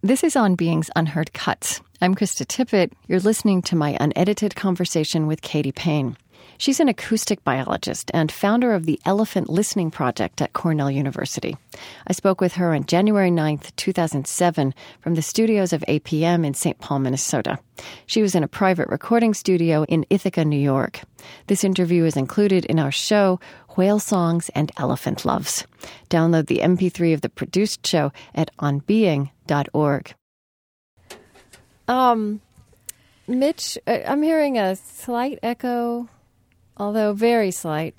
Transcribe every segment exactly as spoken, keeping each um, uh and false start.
This is On Being's Unheard Cuts. I'm Krista Tippett. You're listening to my unedited conversation with Katy Payne. She's an acoustic biologist and founder of the Elephant Listening Project at Cornell University. I spoke with her on January ninth, two thousand seven, from the studios of A P M in Saint Paul, Minnesota. She was in a private recording studio in Ithaca, New York. This interview is included in our show, Whale Songs and Elephant Loves. Download the M P three of the produced show at on being dot org. Um, Mitch, I'm hearing a slight echo, although very slight.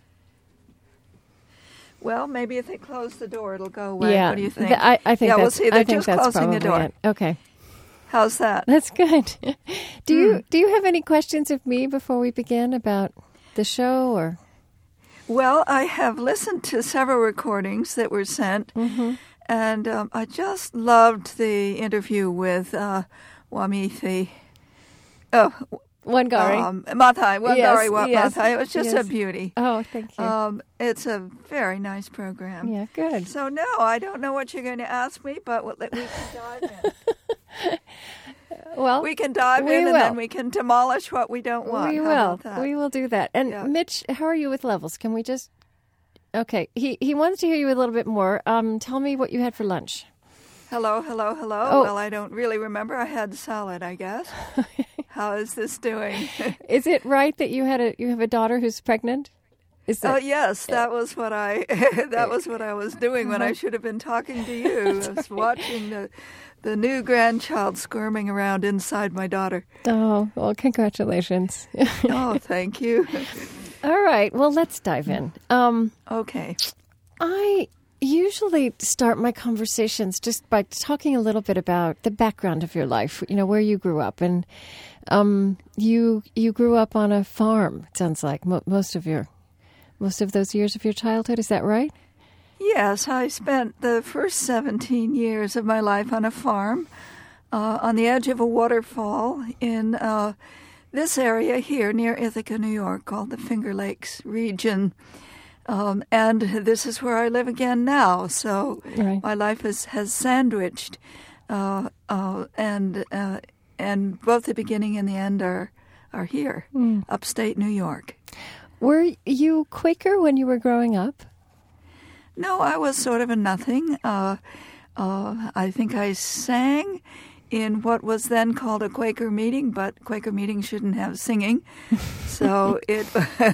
Well, maybe if they close the door, it'll go away. Yeah, what do you think? Th- I, I think yeah, that's, we'll see. They're I think just that's closing probably the door. It. Okay. How's that? That's good. do mm. you do you have any questions of me before we begin about the show? Or Well, I have listened to several recordings that were sent, mm-hmm. and um, I just loved the interview with uh, Wamithi. Oh, Wangari. Um, Maathai. Wangari yes, Wa- yes, Maathai. It was just yes. a beauty. Oh, thank you. Um, it's a very nice program. Yeah, good. So, no, I don't know what you're going to ask me, but we can dive in. Well, we can dive we in will. and then we can demolish what we don't want. We How will. about that? We will do that. And Yeah. Mitch, how are you with levels? Can we just... Okay. He he wants to hear you a little bit more. Um, tell me what you had for lunch. Hello, hello, hello. Oh. Well, I don't really remember. I had salad, I guess. How is this doing? Is it right that you had a you have a daughter who's pregnant? Is that... Oh yes, that was what I that was what I was doing when I should have been talking to you. I was watching the the new grandchild squirming around inside my daughter. Oh, well, congratulations. Oh, thank you. All right. Well, let's dive in. Um, Okay. I usually start my conversations just by talking a little bit about the background of your life, you know, where you grew up. And um, you you grew up on a farm, it sounds like, mo- most of your most of those years of your childhood. Is that right? Yes, I spent the first seventeen years of my life on a farm uh, on the edge of a waterfall in uh, this area here near Ithaca, New York, called the Finger Lakes region. Um, and this is where I live again now. So Right. my life is, has sandwiched, uh, uh, and uh, and both the beginning and the end are are here, Mm. upstate New York. Were you Quaker when you were growing up? No, I was sort of a nothing. Uh, uh, I think I sang in what was then called a Quaker meeting, but Quaker meetings shouldn't have singing. So it,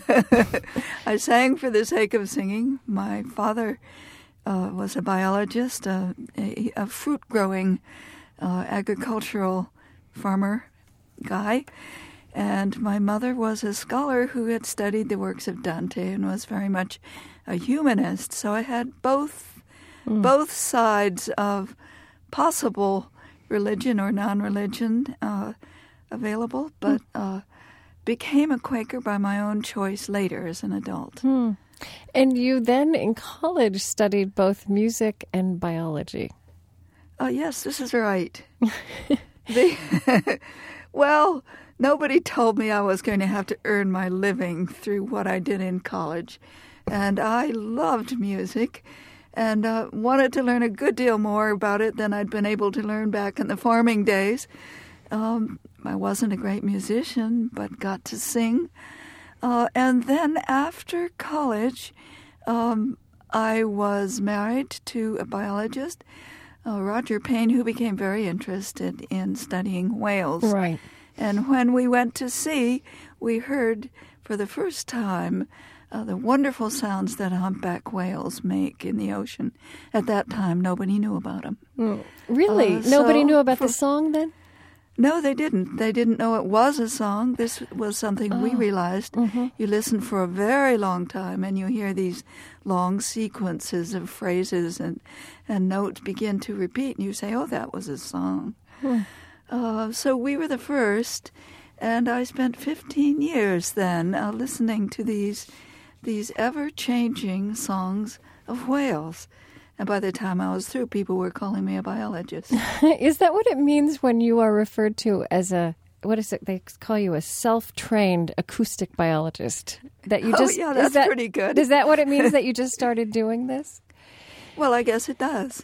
I sang for the sake of singing. My father uh, was a biologist, uh, a, a fruit-growing uh, agricultural farmer guy. And my mother was a scholar who had studied the works of Dante and was very much a humanist. So I had both Mm. both sides of possible religion or non-religion uh, available, but uh, became a Quaker by my own choice later as an adult. Hmm. And you then in college studied both music and biology. Oh, yes, this is right. the, well, nobody told me I was going to have to earn my living through what I did in college. And I loved music and uh, wanted to learn a good deal more about it than I'd been able to learn back in the farming days. Um, I wasn't a great musician, but got to sing. Uh, and then after college, um, I was married to a biologist, uh, Roger Payne, who became very interested in studying whales. Right. And when we went to sea, we heard for the first time uh, the wonderful sounds that humpback whales make in the ocean. At that time, nobody knew about them. Mm. Really? Uh, Nobody so knew about for- the song then? No, they didn't. They didn't know it was a song. This was something we Oh. realized. Mm-hmm. You listen for a very long time and you hear these long sequences of phrases and, and notes begin to repeat, and you say, oh, that was a song. Hmm. Uh, so we were the first, and I spent fifteen years then uh, listening to these these ever-changing songs of whales. And by the time I was through, people were calling me a biologist. Is that what it means when you are referred to as a, what is it, they call you a self-trained acoustic biologist? That you Oh, just yeah, is that's that, pretty good. Is that what it means that you just started doing this? Well, I guess it does.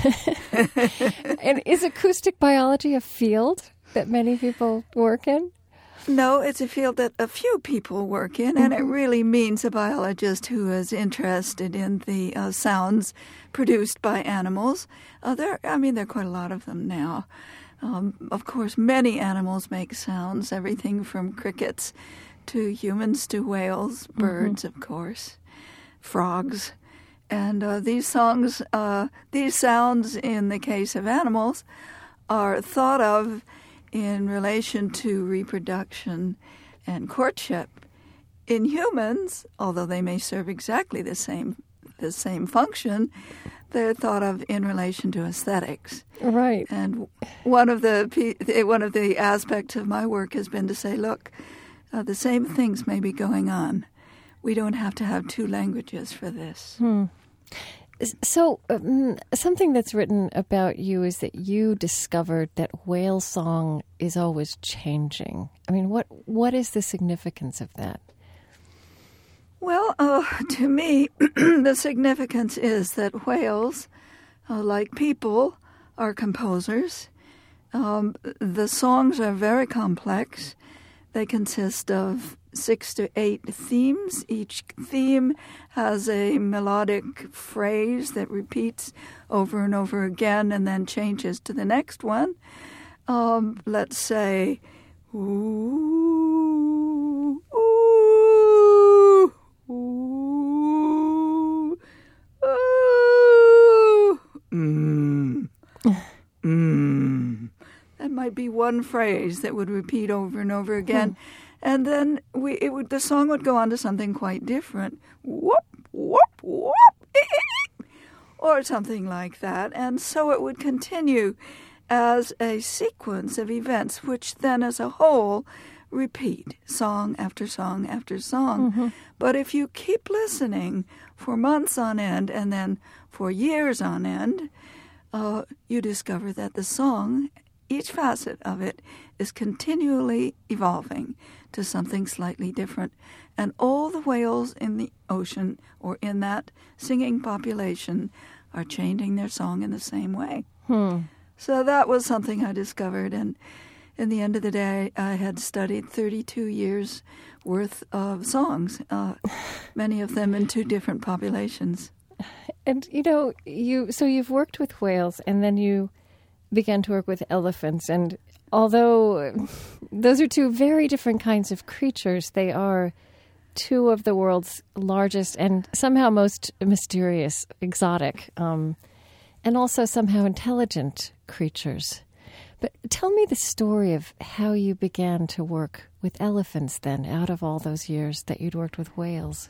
And is acoustic biology a field that many people work in? No, it's a field that a few people work in, and mm-hmm. it really means a biologist who is interested in the uh, sounds produced by animals. Uh, there, I mean, there are quite a lot of them now. Um, of course, many animals make sounds, everything from crickets to humans to whales, birds, mm-hmm. of course, frogs. And uh, these songs, uh, these sounds, in the case of animals, are thought of in relation to reproduction and courtship. In humans, although they may serve exactly the same the same function, they're thought of in relation to aesthetics. Right. And one of the one of the aspects of my work has been to say, look, uh, the same things may be going on. We don't have to have two languages for this. Hmm. So um, something that's written about you is that you discovered that whale song is always changing. I mean, what what is the significance of that? Well, uh, to me, the significance is that whales, uh, like people, are composers. Um, the songs are very complex. They consist of six to eight themes. Each theme has a melodic phrase that repeats over and over again and then changes to the next one. Um, let's say, ooh, ooh, ooh, ooh, mm, mm. That might be one phrase that would repeat over and over again. Hmm. And then we, it would, the song would go on to something quite different. Whoop, whoop, whoop, or something like that. And so it would continue as a sequence of events, which then as a whole repeat song after song after song. Mm-hmm. But if you keep listening for months on end and then for years on end, uh, you discover that the song, each facet of it, is continually evolving to something slightly different. And all the whales in the ocean or in that singing population are changing their song in the same way. Hmm. So that was something I discovered. And in the end of the day, I had studied thirty-two years worth of songs, uh, many of them in two different populations. And, you know, you so you've worked with whales and then you began to work with elephants. And although those are two very different kinds of creatures, they are two of the world's largest and somehow most mysterious, exotic, um, and also somehow intelligent creatures. But tell me the story of how you began to work with elephants then, out of all those years that you'd worked with whales.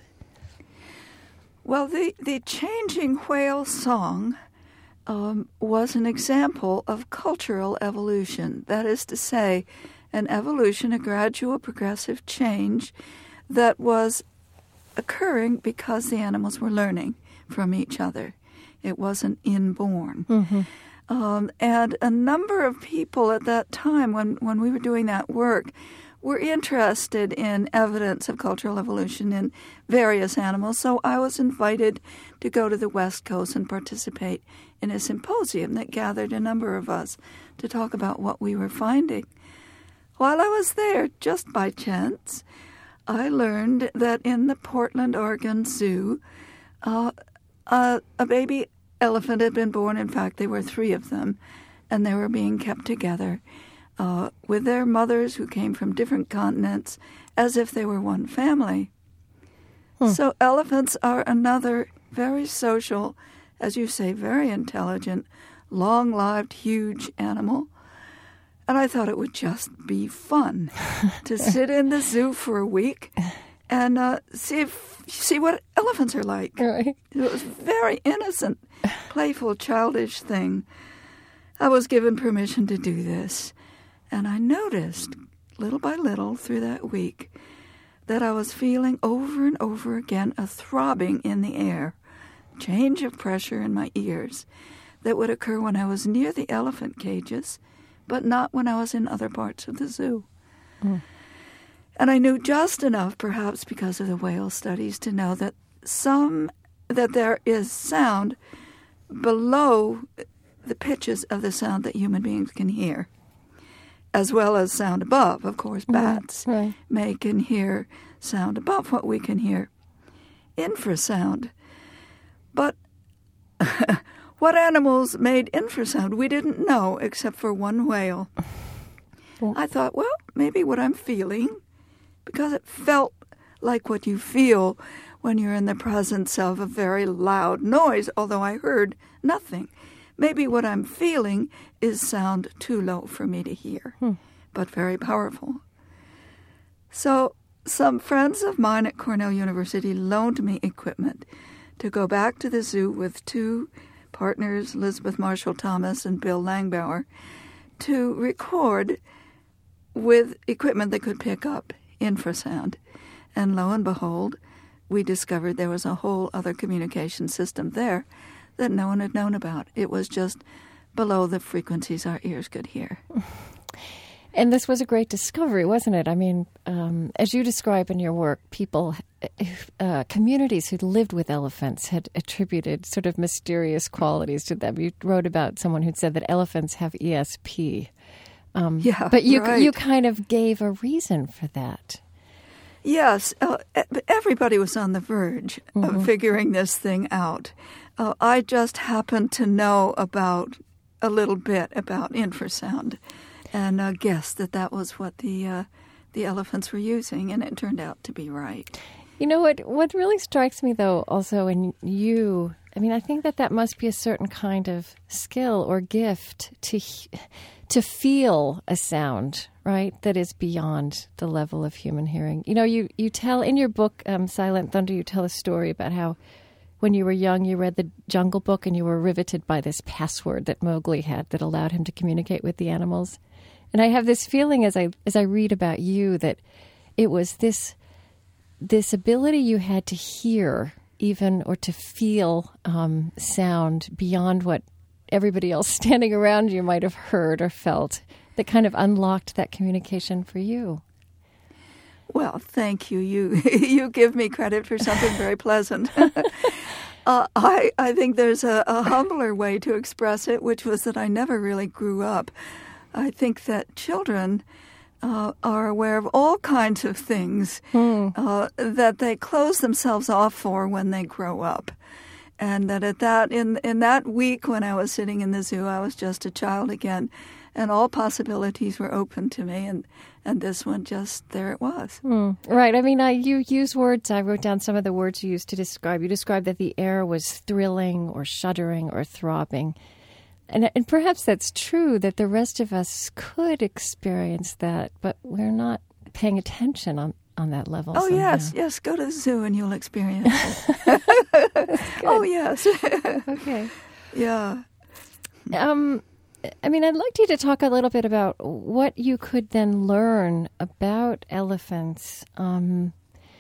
Well, the, the changing whale song Um, was an example of cultural evolution. That is to say, an evolution, a gradual progressive change that was occurring because the animals were learning from each other. It wasn't inborn. Mm-hmm. Um, and a number of people at that time, when, when we were doing that work, were interested in evidence of cultural evolution in various animals. So I was invited to go to the West Coast and participate in a symposium that gathered a number of us to talk about what we were finding. While I was there, just by chance, I learned that in the Portland, Oregon Zoo, uh, uh, a baby elephant had been born. In fact, there were three of them, and they were being kept together uh, with their mothers who came from different continents as if they were one family. Hmm. So elephants are another very social, as you say, very intelligent, long-lived, huge animal. And I thought it would just be fun to sit in the zoo for a week and uh, see if, see what elephants are like. Right. It was a very innocent, playful, childish thing. I was given permission to do this. And I noticed, little by little through that week, that I was feeling over and over again a throbbing in the air, change of pressure in my ears that would occur when I was near the elephant cages, but not when I was in other parts of the zoo. Mm. And I knew just enough, perhaps because of the whale studies, to know that some that there is sound below the pitches of the sound that human beings can hear, as well as sound above. Of course, bats mm-hmm. right. may can hear sound above what we can hear, infrasound. But what animals made infrasound, we didn't know except for one whale. Well, I thought, well, maybe what I'm feeling, because it felt like what you feel when you're in the presence of a very loud noise, although I heard nothing. Maybe what I'm feeling is sound too low for me to hear, hmm. but very powerful. So some friends of mine at Cornell University loaned me equipment to go back to the zoo with two partners, Elizabeth Marshall Thomas and Bill Langbauer, to record with equipment that could pick up infrasound. And lo and behold, we discovered there was a whole other communication system there that no one had known about. It was just below the frequencies our ears could hear. And this was a great discovery, wasn't it? I mean, um, as you describe in your work, people, uh, communities who lived with elephants had attributed sort of mysterious qualities to them. You wrote about someone who'd said that elephants have E S P. Um, yeah, but you right. you kind of gave a reason for that. Yes, uh, everybody was on the verge mm-hmm. of figuring this thing out. Uh, I just happened to know about a little bit about infrasound and uh, guessed that that was what the uh, the elephants were using, and it turned out to be right. You know what? What really strikes me, though, also in you, I mean, I think that that must be a certain kind of skill or gift to to feel a sound, right, that is beyond the level of human hearing. You know, you, you tell in your book, um, Silent Thunder, you tell a story about how when you were young, you read the Jungle Book and you were riveted by this password that Mowgli had that allowed him to communicate with the animals. And I have this feeling as I as I read about you that it was this this ability you had to hear even or to feel um, sound beyond what everybody else standing around you might have heard or felt that kind of unlocked that communication for you. Well, thank you. You you give me credit for something very pleasant. uh, I I think there's a, a humbler way to express it, which was that I never really grew up. I think that children uh, are aware of all kinds of things mm. uh, that they close themselves off for when they grow up. And that at that in in that week when I was sitting in the zoo, I was just a child again, and all possibilities were open to me. And, and this one, just there it was. Mm, right. I mean, I, you use words. I wrote down some of the words you used to describe. You described that the air was thrilling or shuddering or throbbing. And, and perhaps that's true that the rest of us could experience that, but we're not paying attention on on that level. Oh, somehow. yes, yes. Go to the zoo and you'll experience it. Oh, yes. Okay. Yeah. Um, I mean, I'd like you to talk a little bit about what you could then learn about elephants um,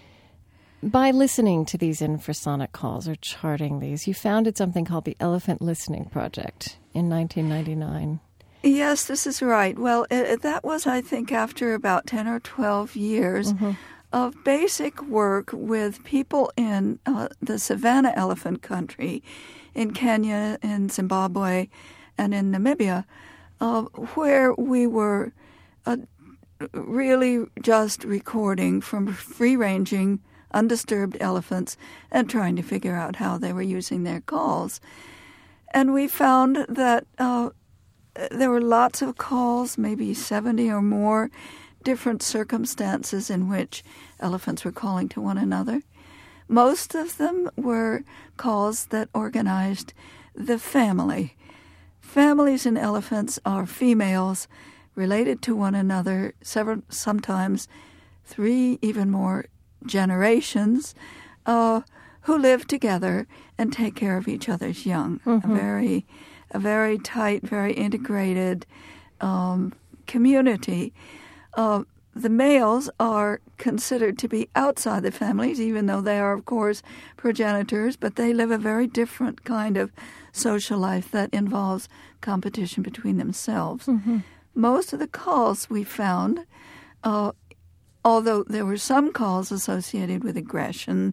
by listening to these infrasonic calls or charting these. You founded something called the Elephant Listening Project in nineteen ninety-nine. Yes, this is right. Well, it, that was, I think, after about ten or twelve years mm-hmm. of basic work with people in uh, the savanna elephant country, in Kenya, in Zimbabwe, and in Namibia, uh, where we were uh, really just recording from free-ranging, undisturbed elephants and trying to figure out how they were using their calls. And we found that uh, there were lots of calls, maybe seventy or more, different circumstances in which elephants were calling to one another. Most of them were calls that organized the family. Families in elephants are females related to one another, several, sometimes three, even more generations, uh, who live together and take care of each other's young. Mm-hmm. A very a very tight, very integrated um, community. Uh, the males are considered to be outside the families, even though they are, of course, progenitors, but they live a very different kind of social life that involves competition between themselves. Mm-hmm. Most of the calls we found, uh, although there were some calls associated with aggression,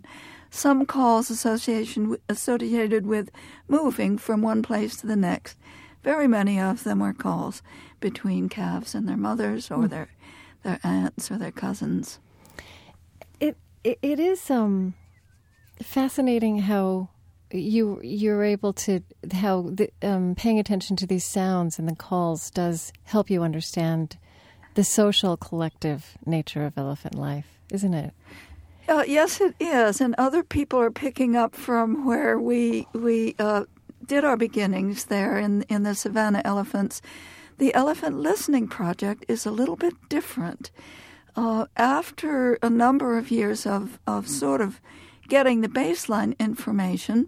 some calls association associated with moving from one place to the next. Very many of them were calls between calves and their mothers or mm. their their aunts or their cousins. It it, it is um, fascinating how you you're able to how the, um, paying attention to these sounds and the calls does help you understand the social collective nature of elephant life, isn't it? Uh, yes, it is, and other people are picking up from where we we uh, did our beginnings there in in the Savannah elephants. The Elephant Listening Project is a little bit different. Uh, after a number of years of, of sort of getting the baseline information,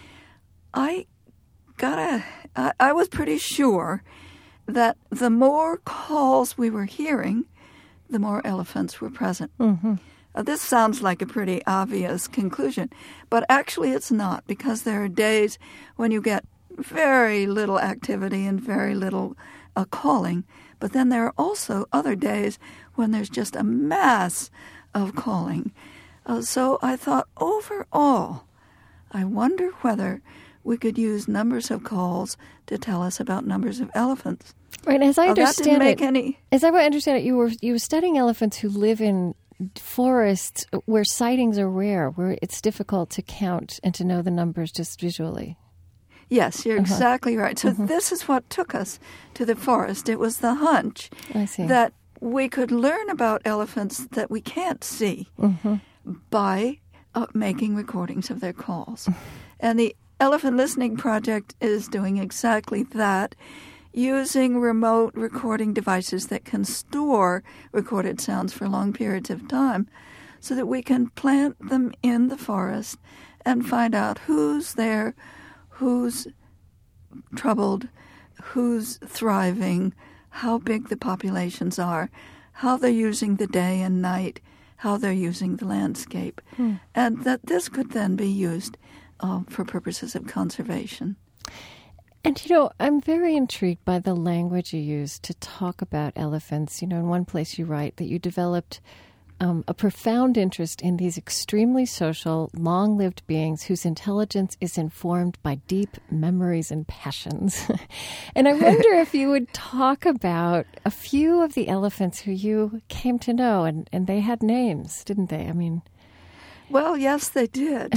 I got a, I, I was pretty sure that the more calls we were hearing, the more elephants were present. Mm-hmm. Uh, this sounds like a pretty obvious conclusion, but actually it's not, because there are days when you get very little activity and very little uh, calling, but then there are also other days when there's just a mass of calling. Uh, so I thought, overall, I wonder whether we could use numbers of calls to tell us about numbers of elephants. Right, as I uh, understand that didn't make it, any... as I understand it, you were you were studying elephants who live in forests where sightings are rare, where it's difficult to count and to know the numbers just visually. Yes, you're uh-huh. exactly right. So uh-huh. this is what took us to the forest. It was the hunch I see. that we could learn about elephants that we can't see uh-huh. by uh, making recordings of their calls. And the Elephant Listening Project is doing exactly that, using remote recording devices that can store recorded sounds for long periods of time so that we can plant them in the forest and find out who's there, who's troubled, who's thriving, how big the populations are, how they're using the day and night, how they're using the landscape, hmm. and that this could then be used uh, for purposes of conservation. And, you know, I'm very intrigued by the language you use to talk about elephants. You know, in one place you write that you developed um, a profound interest in these extremely social, long-lived beings whose intelligence is informed by deep memories and passions. And I wonder if you would talk about a few of the elephants who you came to know, and, and they had names, didn't they? I mean... Well, yes, they did.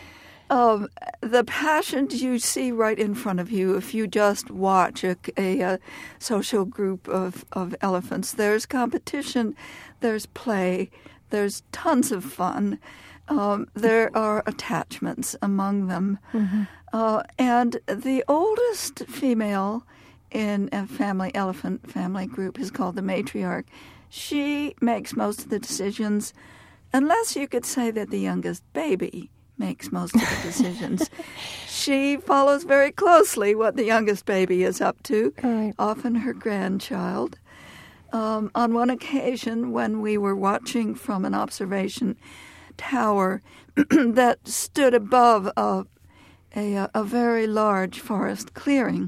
Um, the passion you see right in front of you if you just watch a, a, a social group of, of elephants. There's competition, there's play, there's tons of fun. Um, there are attachments among them. Mm-hmm. Uh, and the oldest female in a family elephant family group is called the matriarch. She makes most of the decisions, unless you could say that the youngest baby makes most of the decisions. She follows very closely what the youngest baby is up to, right. often her grandchild. Um, on one occasion, when we were watching from an observation tower that stood above a, a, a very large forest clearing,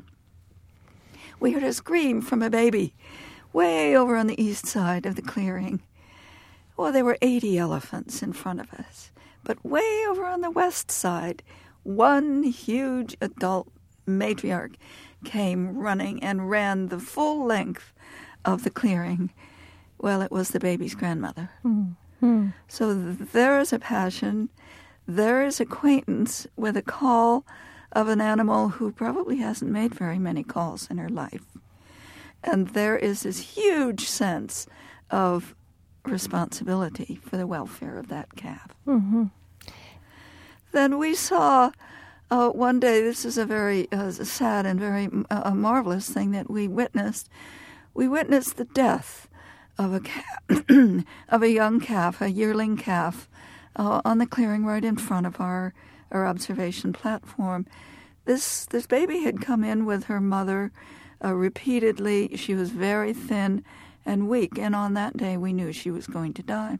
we heard a scream from a baby way over on the east side of the clearing. Well, there were eighty elephants in front of us. But way over on the west side, one huge adult matriarch came running and ran the full length of the clearing. Well, it was the baby's grandmother. Mm-hmm. So there is a passion, there is acquaintance with a call of an animal who probably hasn't made very many calls in her life. And there is this huge sense of responsibility for the welfare of that calf. Mm-hmm. Then we saw uh, one day, this is a very uh, sad and very uh, a marvelous thing that we witnessed. We witnessed the death of a calf, of a young calf, a yearling calf, uh, on the clearing right in front of our, our observation platform. This this baby had come in with her mother uh, repeatedly. She was very thin and weak, and on that day we knew she was going to die.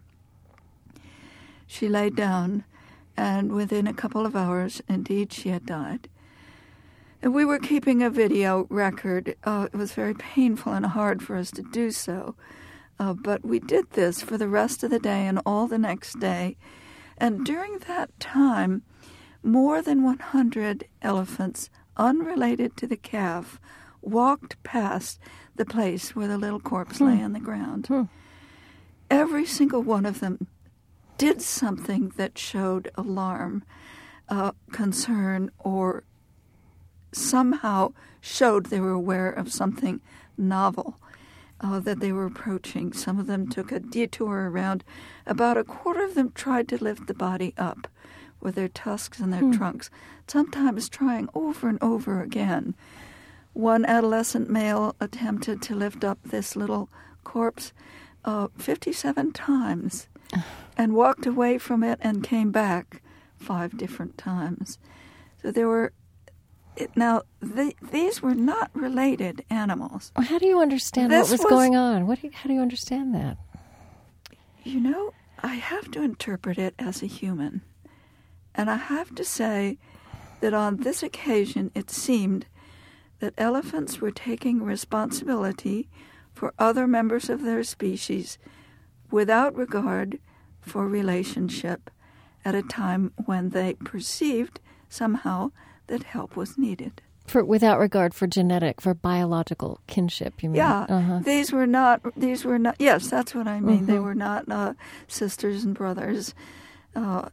She laid down, and within a couple of hours, indeed, she had died. And we were keeping a video record. Uh, it was very painful and hard for us to do so, uh, but we did this for the rest of the day and all the next day. And during that time, more than one hundred elephants, unrelated to the calf, walked past the place where the little corpse hmm. lay on the ground. Hmm. Every single one of them did something that showed alarm, uh, concern, or somehow showed they were aware of something novel uh, that they were approaching. Some of them took a detour around. About a quarter of them tried to lift the body up with their tusks and their hmm. trunks, sometimes trying over and over again. One adolescent male attempted to lift up this little corpse uh, fifty-seven times and walked away from it and came back five different times. So there were, it, now the, these were not related animals. Well, how do you understand this what was, was going on? What do you, how do you understand that? You know, I have to interpret it as a human. And I have to say that on this occasion it seemed that elephants were taking responsibility for other members of their species without regard for relationship at a time when they perceived somehow that help was needed. For without regard for genetic, for biological kinship, you mean? Yeah, uh-huh. these were not. These were not. Yes, that's what I mean. Mm-hmm. They were not uh, sisters and brothers, uh,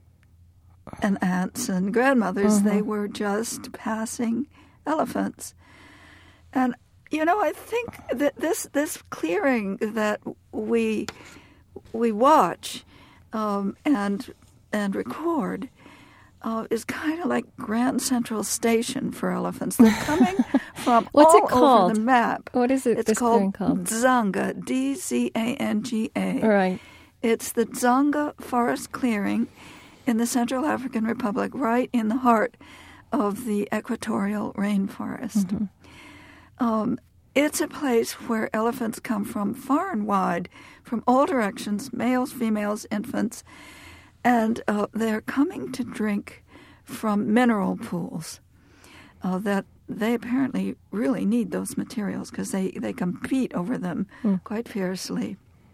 and aunts and grandmothers. Mm-hmm. They were just passing elephants, and you know, I think that this this clearing that we we watch um, and and record. Uh, is kind of like Grand Central Station for elephants. They're coming from What's all it called? over the map. What is it? It's this called, called Dzanga, D Z A N G A. Right. It's the Dzanga Forest Clearing in the Central African Republic, right in the heart of the equatorial rainforest. Mm-hmm. Um, it's a place where elephants come from far and wide, from all directions, males, females, infants, and uh, they're coming to drink from mineral pools uh, that they apparently really need those materials because they, they compete over them mm. quite fiercely.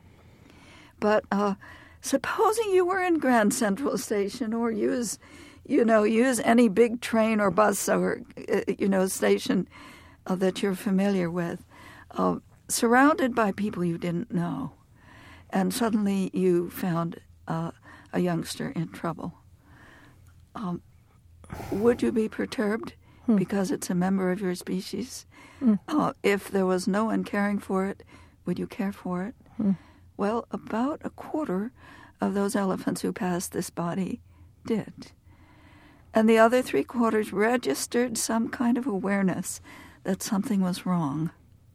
But uh, supposing you were in Grand Central Station or use, you know, use any big train or bus or, uh, you know, station uh, that you're familiar with, uh, surrounded by people you didn't know, and suddenly you found uh, a youngster in trouble. Um, would you be perturbed hmm. because it's a member of your species? Hmm. Uh, if there was no one caring for it, would you care for it? Hmm. Well, about a quarter of those elephants who passed this body did. And the other three quarters registered some kind of awareness that something was wrong.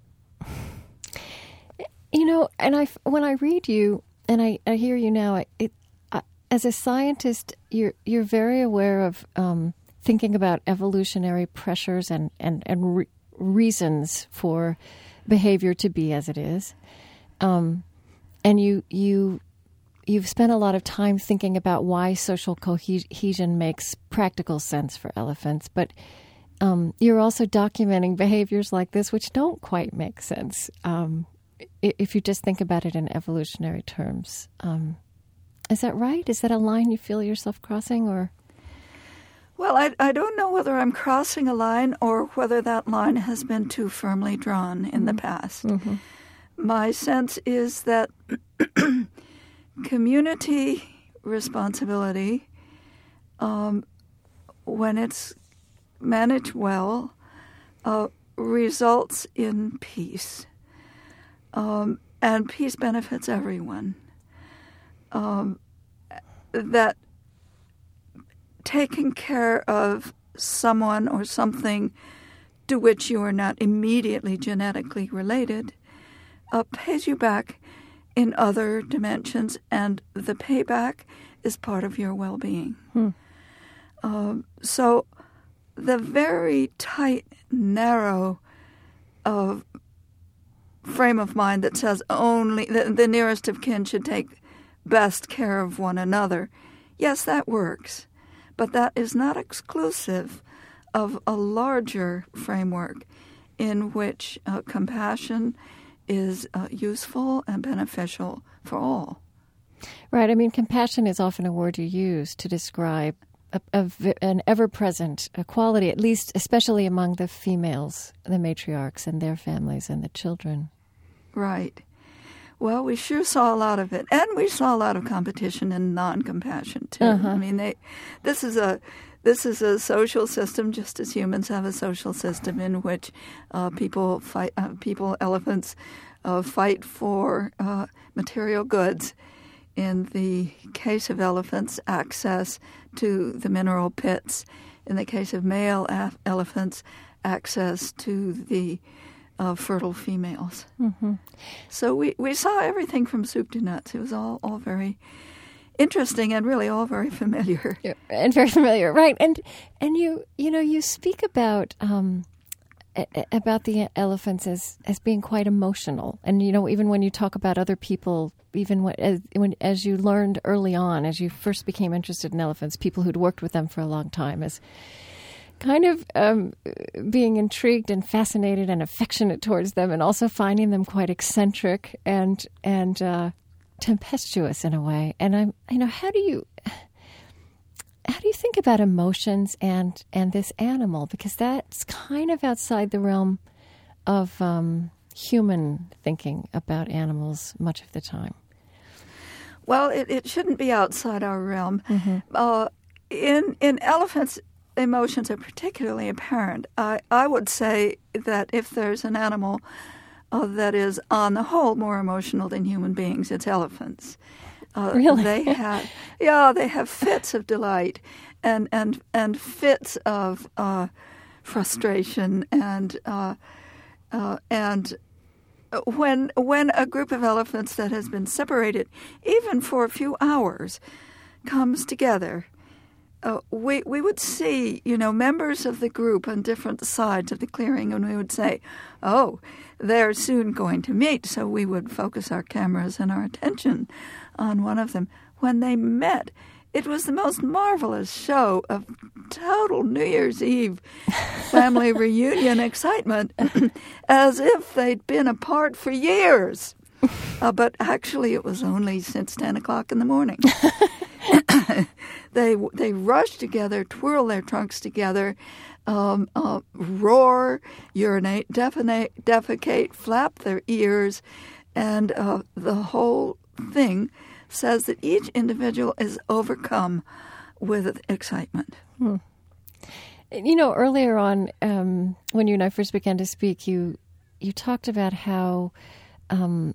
You know, and I, when I read you, and I, I hear you now, it as a scientist, you're you're very aware of um, thinking about evolutionary pressures and and and re- reasons for behavior to be as it is, um, and you you you've spent a lot of time thinking about why social cohesion makes practical sense for elephants, but um, you're also documenting behaviors like this which don't quite make sense um, if you just think about it in evolutionary terms. Um, Is that right? Is that a line you feel yourself crossing, or? Well, I, I don't know whether I'm crossing a line or whether that line has been too firmly drawn in mm-hmm. the past. Mm-hmm. My sense is that community responsibility, um, when it's managed well, uh, results in peace. Um, and peace benefits everyone. Um, that taking care of someone or something to which you are not immediately genetically related uh, pays you back in other dimensions, and the payback is part of your well-being. Hmm. Um, so the very tight, narrow uh, frame of mind that says only the, the nearest of kin should take best care of one another. Yes, that works, but that is not exclusive of a larger framework in which uh, compassion is uh, useful and beneficial for all. Right. I mean, compassion is often a word you use to describe a, a, an ever-present quality, at least, especially among the females, the matriarchs and their families and the children. Right. Well, we sure saw a lot of it, and we saw a lot of competition and non-compassion too. Uh-huh. I mean, they, this is a this is a social system, just as humans have a social system in which uh, people fight, uh, people, elephants, uh, fight for uh, material goods. In the case of elephants, access to the mineral pits. In the case of male af- elephants, access to the uh, fertile females. Mm-hmm. So we, we saw everything from soup to nuts. It was all, all very interesting and really all very familiar. Yeah, and very familiar, right? And and you you know you speak about um, a, about the elephants as as being quite emotional, and you know even when you talk about other people, even when as, when as you learned early on, as you first became interested in elephants, people who'd worked with them for a long time, as kind of um, being intrigued and fascinated and affectionate towards them, and also finding them quite eccentric and and uh, tempestuous in a way. And I'm, you know, how do you how do you think about emotions and and this animal? Because that's kind of outside the realm of um, human thinking about animals much of the time. Well, it, it shouldn't be outside our realm. Mm-hmm. Uh, in in elephants, emotions are particularly apparent. I, I would say that if there's an animal uh, that is, on the whole, more emotional than human beings, it's elephants. Uh, really? They have, yeah, they have fits of delight and and and fits of uh, frustration and uh, uh, and. When when a group of elephants that has been separated, even for a few hours, comes together, uh, we we would see, you know, members of the group on different sides of the clearing, and we would say, "Oh, they're soon going to meet." So we would focus our cameras and our attention on one of them. When they met, it was the most marvelous show of total New Year's Eve family reunion excitement, as if they'd been apart for years. Uh, but actually, it was only since ten o'clock in the morning. they they rush together, twirl their trunks together, um, uh, roar, urinate, defecate, defecate, flap their ears, and uh, the whole thing says that each individual is overcome with excitement. Hmm. You know, earlier on, um, when you and I first began to speak, you you talked about how um,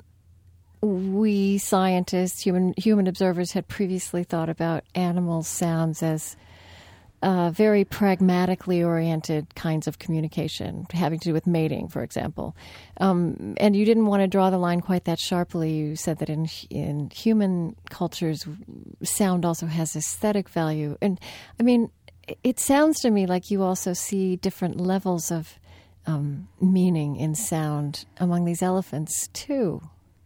we scientists, human human observers, had previously thought about animal sounds as uh, very pragmatically oriented kinds of communication, having to do with mating, for example. Um, and you didn't want to draw the line quite that sharply. You said that in in human cultures, sound also has aesthetic value. And I mean, it sounds to me like you also see different levels of um, meaning in sound among these elephants, too.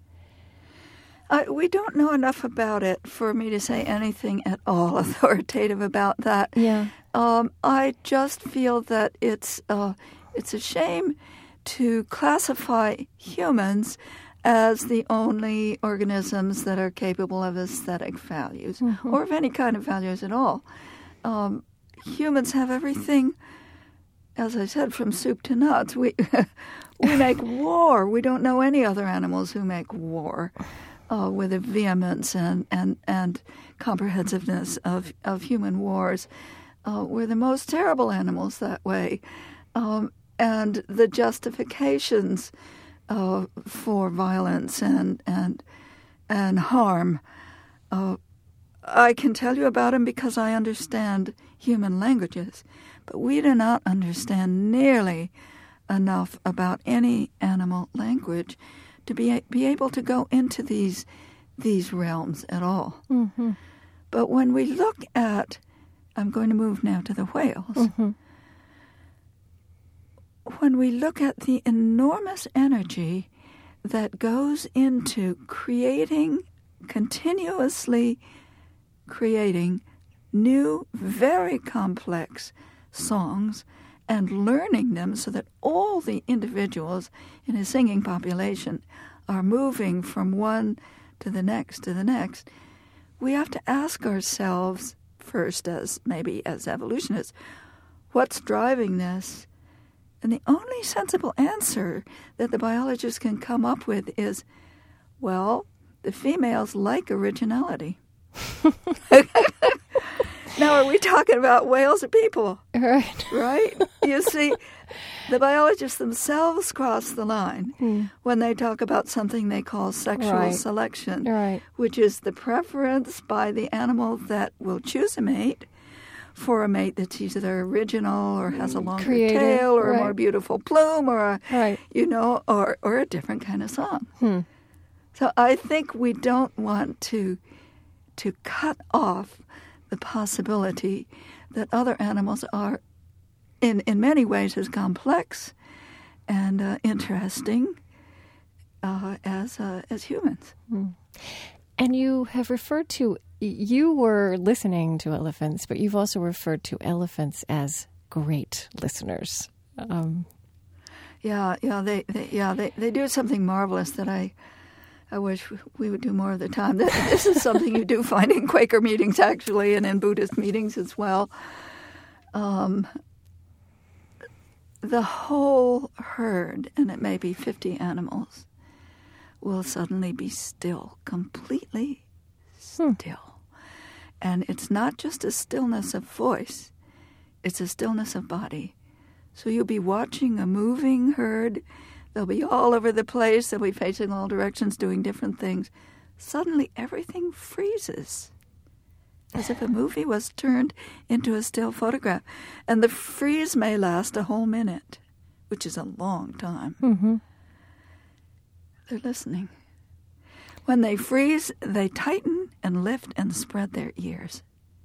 Uh, we don't know enough about it for me to say anything at all authoritative about that. Yeah. Um, I just feel that it's uh, it's a shame to classify humans as the only organisms that are capable of aesthetic values, mm-hmm. or of any kind of values at all. Um, humans have everything, as I said, from soup to nuts. We we make war. We don't know any other animals who make war uh, with the vehemence and, and, and comprehensiveness of, of human wars. Uh, we're the most terrible animals that way. Um, and the justifications uh, for violence and and and harm, uh, I can tell you about them because I understand human languages, but we do not understand nearly enough about any animal language to be be able to go into these these realms at all. Mm-hmm. But when we look at, I'm going to move now to the whales. Mm-hmm. When we look at the enormous energy that goes into creating, continuously creating new, very complex songs and learning them so that all the individuals in a singing population are moving from one to the next to the next, we have to ask ourselves first, as maybe as evolutionists, what's driving this? And the only sensible answer that the biologists can come up with is, well, the females like originality. Now, are we talking about whales or people? Right. Right? You see, the biologists themselves cross the line mm. when they talk about something they call sexual right. selection, right. which is the preference by the animal that will choose a mate for a mate that's either original or has a longer Creative, tail or right. a more beautiful plume or a, right. you know, or, or a different kind of song. Hmm. So I think we don't want to to cut off the possibility that other animals are, in, in many ways, as complex and uh, interesting uh, as uh, as humans. Mm. And you have referred to, you were listening to elephants, but you've also referred to elephants as great listeners. Um, yeah, yeah, they, they yeah they, they do something marvelous that I. I wish we would do more of the time. This is something you do find in Quaker meetings, actually, and in Buddhist meetings as well. Um, the whole herd, and it may be fifty animals, will suddenly be still, completely still. Hmm. And it's not just a stillness of voice, it's a stillness of body. So you'll be watching a moving herd. They'll be all over the place. They'll be facing all directions, doing different things. Suddenly, everything freezes, as if a movie was turned into a still photograph. And the freeze may last a whole minute, which is a long time. Mm-hmm. They're listening. When they freeze, they tighten and lift and spread their ears.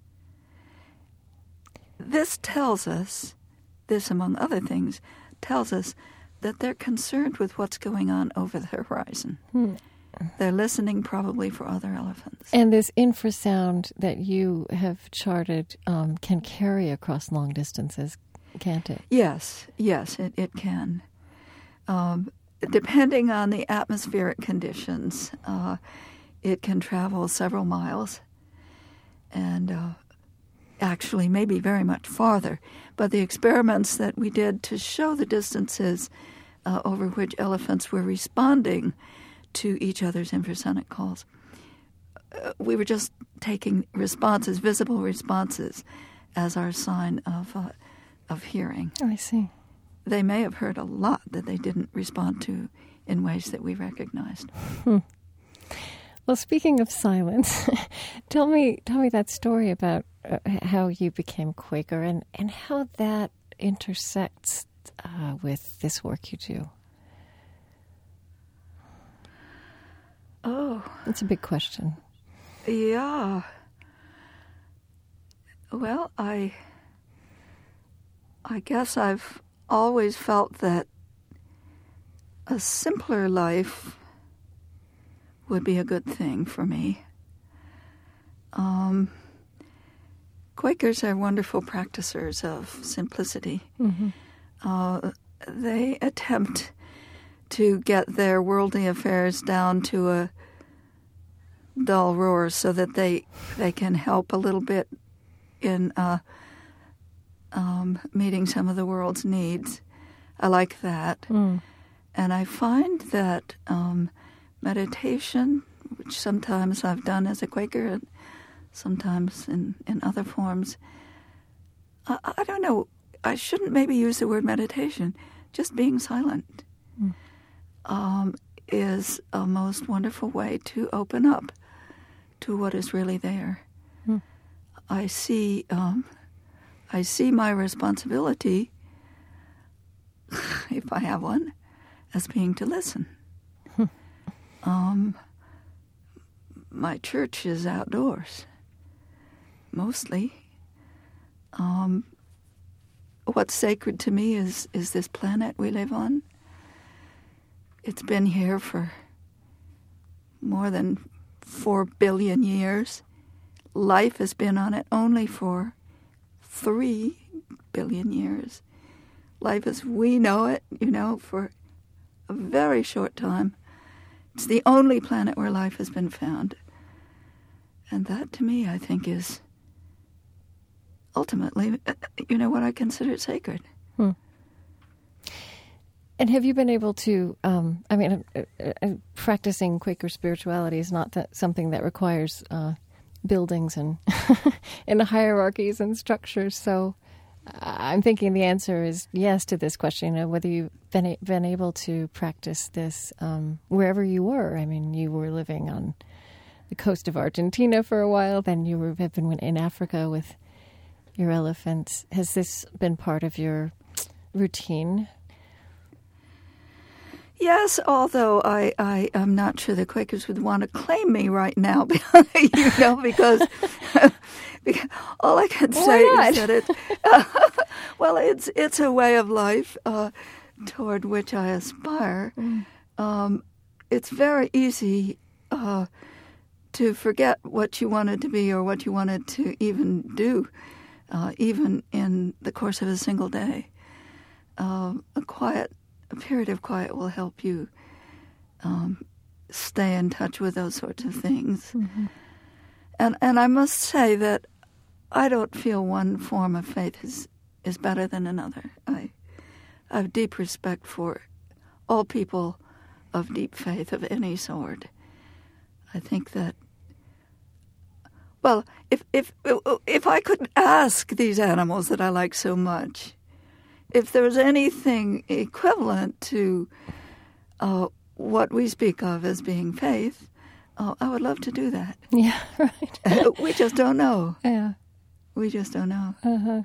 This tells us, this among other things, tells us that they're concerned with what's going on over the horizon. Hmm. They're listening probably for other elephants. And this infrasound that you have charted um, can carry across long distances, can't it? Yes, yes, it, it can. Um, depending on the atmospheric conditions, uh, it can travel several miles and uh, actually maybe very much farther. But the experiments that we did to show the distances uh, over which elephants were responding to each other's infrasonic calls, uh, we were just taking responses, visible responses, as our sign of uh, of hearing. Oh, I see. They may have heard a lot that they didn't respond to in ways that we recognized. Hmm. Well, speaking of silence, tell me tell me that story about uh, how you became Quaker and, and how that intersects uh, with this work you do. Oh. It's a big question. Yeah. Well, I I guess I've always felt that a simpler life would be a good thing for me. Um, Quakers are wonderful practicers of simplicity. Mm-hmm. Uh, they attempt to get their worldly affairs down to a dull roar so that they they can help a little bit in uh, um, meeting some of the world's needs. I like that. Mm. And I find that um, meditation, which sometimes I've done as a Quaker and sometimes in, in other forms, I, I don't know, I shouldn't maybe use the word meditation, just being silent mm. um, is a most wonderful way to open up to what is really there. Mm. I see, um, I see my responsibility, if I have one, as being to listen. Hmm. Um, my church is outdoors, mostly. Um, what's sacred to me is, is this planet we live on. It's been here for more than four billion years. Life has been on it only for three billion years. Life as we know it, you know, for a very short time. It's the only planet where life has been found. And that, to me, I think is ultimately, you know, what I consider sacred. Hmm. And have you been able to, um, I mean, uh, uh, practicing Quaker spirituality is not that, something that requires uh, buildings and, and hierarchies and structures. So I'm thinking the answer is yes to this question, you know, whether you've been, a- been able to practice this um, wherever you were. I mean, you were living on the coast of Argentina for a while, then you were, have been in Africa with your elephants. Has this been part of your routine? Yes, although I, I am not sure the Quakers would want to claim me right now, you know, because, because all I can say is that it, uh, well, it's it's a way of life uh, toward which I aspire. Mm. Um, it's very easy uh, to forget what you wanted to be or what you wanted to even do, uh, even in the course of a single day. Uh, a quiet A period of quiet will help you um, stay in touch with those sorts of things. Mm-hmm. And and I must say that I don't feel one form of faith is, is better than another. I, I have deep respect for all people of deep faith of any sort. I think that, well, if if if I could ask these animals that I like so much, if there was anything equivalent to uh, what we speak of as being faith, uh, I would love to do that. Yeah, right. We just don't know. Yeah. We just don't know. Uh-huh.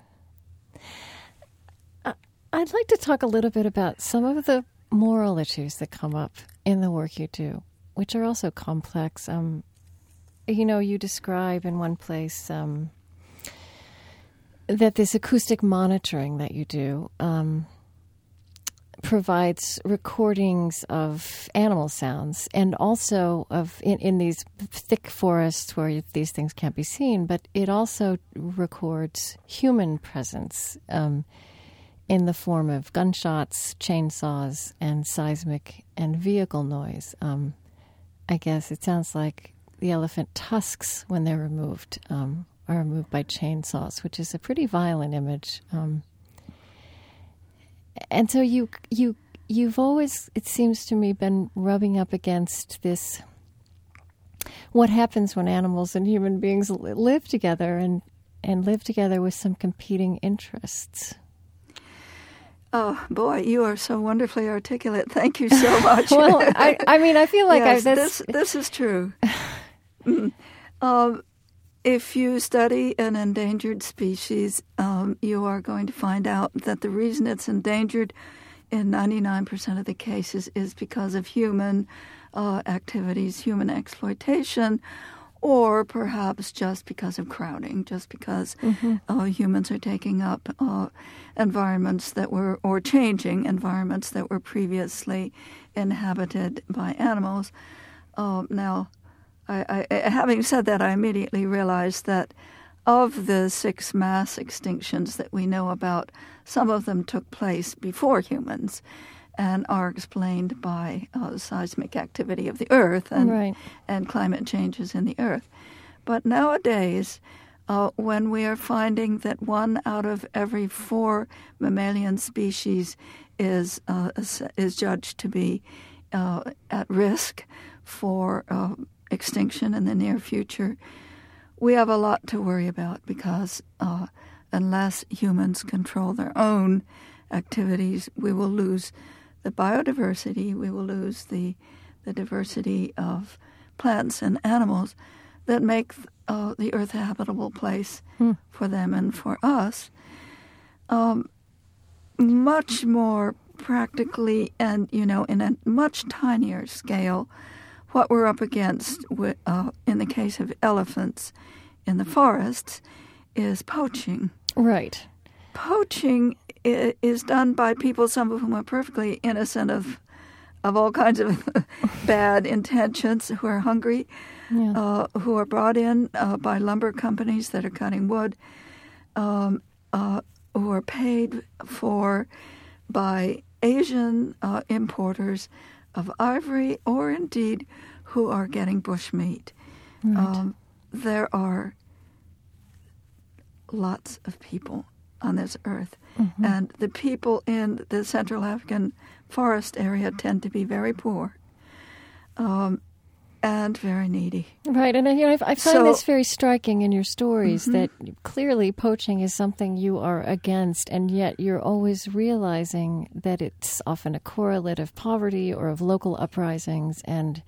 I'd like to talk a little bit about some of the moral issues that come up in the work you do, which are also complex. Um, you know, you describe in one place um, that this acoustic monitoring that you do um, provides recordings of animal sounds and also of in, in these thick forests where these things can't be seen, but it also records human presence um, in the form of gunshots, chainsaws, and seismic and vehicle noise. Um, I guess it sounds like the elephant tusks, when they're removed, um, are removed by chainsaws, which is a pretty violent image. Um, and so you, you, you've always, it seems to me, been rubbing up against this, what happens when animals and human beings live together and, and live together with some competing interests. Oh, boy, you are so wonderfully articulate. Thank you so much. Well, I, I mean, I feel like yes, I, that's... this, this is true. mm. um, if you study an endangered species, um, you are going to find out that the reason it's endangered in ninety-nine percent of the cases is because of human uh, activities, human exploitation, or perhaps just because of crowding, just because mm-hmm. uh, humans are taking up uh, environments that were, or changing environments that were previously inhabited by animals. Uh, now, I, I, having said that, I immediately realized that of the six mass extinctions that we know about, some of them took place before humans and are explained by uh, seismic activity of the Earth and, right. and climate changes in the Earth. But nowadays, uh, when we are finding that one out of every four mammalian species is uh, is judged to be uh, at risk for uh, extinction in the near future, we have a lot to worry about because uh, unless humans control their own activities, we will lose the biodiversity, we will lose the the diversity of plants and animals that make uh, the Earth a habitable place hmm. for them and for us. Um, much more practically and, you know, in a much tinier scale, what we're up against with, uh, in the case of elephants in the forests is poaching. Right. Poaching is done by people, some of whom are perfectly innocent of of all kinds of bad intentions, who are hungry, yeah. uh, who are brought in uh, by lumber companies that are cutting wood, um, uh, who are paid for by Asian uh, importers of ivory, or indeed who are getting bushmeat. Right. Um, there are lots of people on this earth. Mm-hmm. And the people in the Central African forest area tend to be very poor um, and very needy. Right. And you know, I find so, this very striking in your stories, mm-hmm. that clearly poaching is something you are against, and yet you're always realizing that it's often a correlate of poverty or of local uprisings. And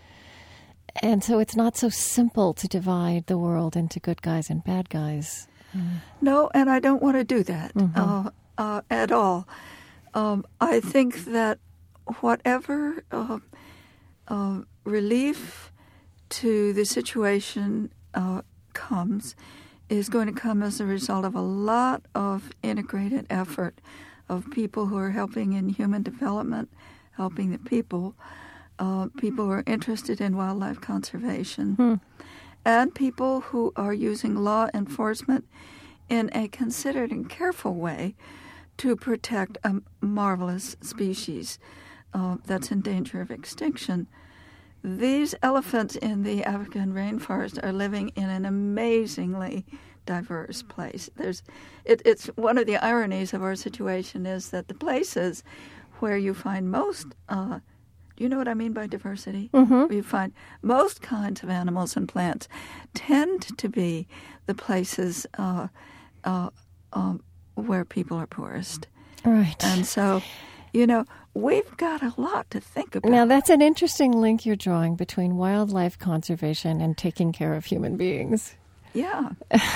and so it's not so simple to divide the world into good guys and bad guys. Mm. No, and I don't want to do that mm-hmm. uh, uh, at all. Um, I think that whatever uh, uh, relief to the situation uh, comes is going to come as a result of a lot of integrated effort of people who are helping in human development, helping the people, uh, people who are interested in wildlife conservation, hmm. and people who are using law enforcement in a considered and careful way to protect a marvelous species uh, that's in danger of extinction. These elephants in the African rainforest are living in an amazingly diverse place. There's, it, it's one of the ironies of our situation is that the places where you find most, uh, do you know what I mean by diversity? Mm-hmm. Where you find most kinds of animals and plants tend to be the places uh, uh, um, where people are poorest. Right. And so, you know, we've got a lot to think about. Now, that's an interesting link you're drawing between wildlife conservation and taking care of human beings. Yeah.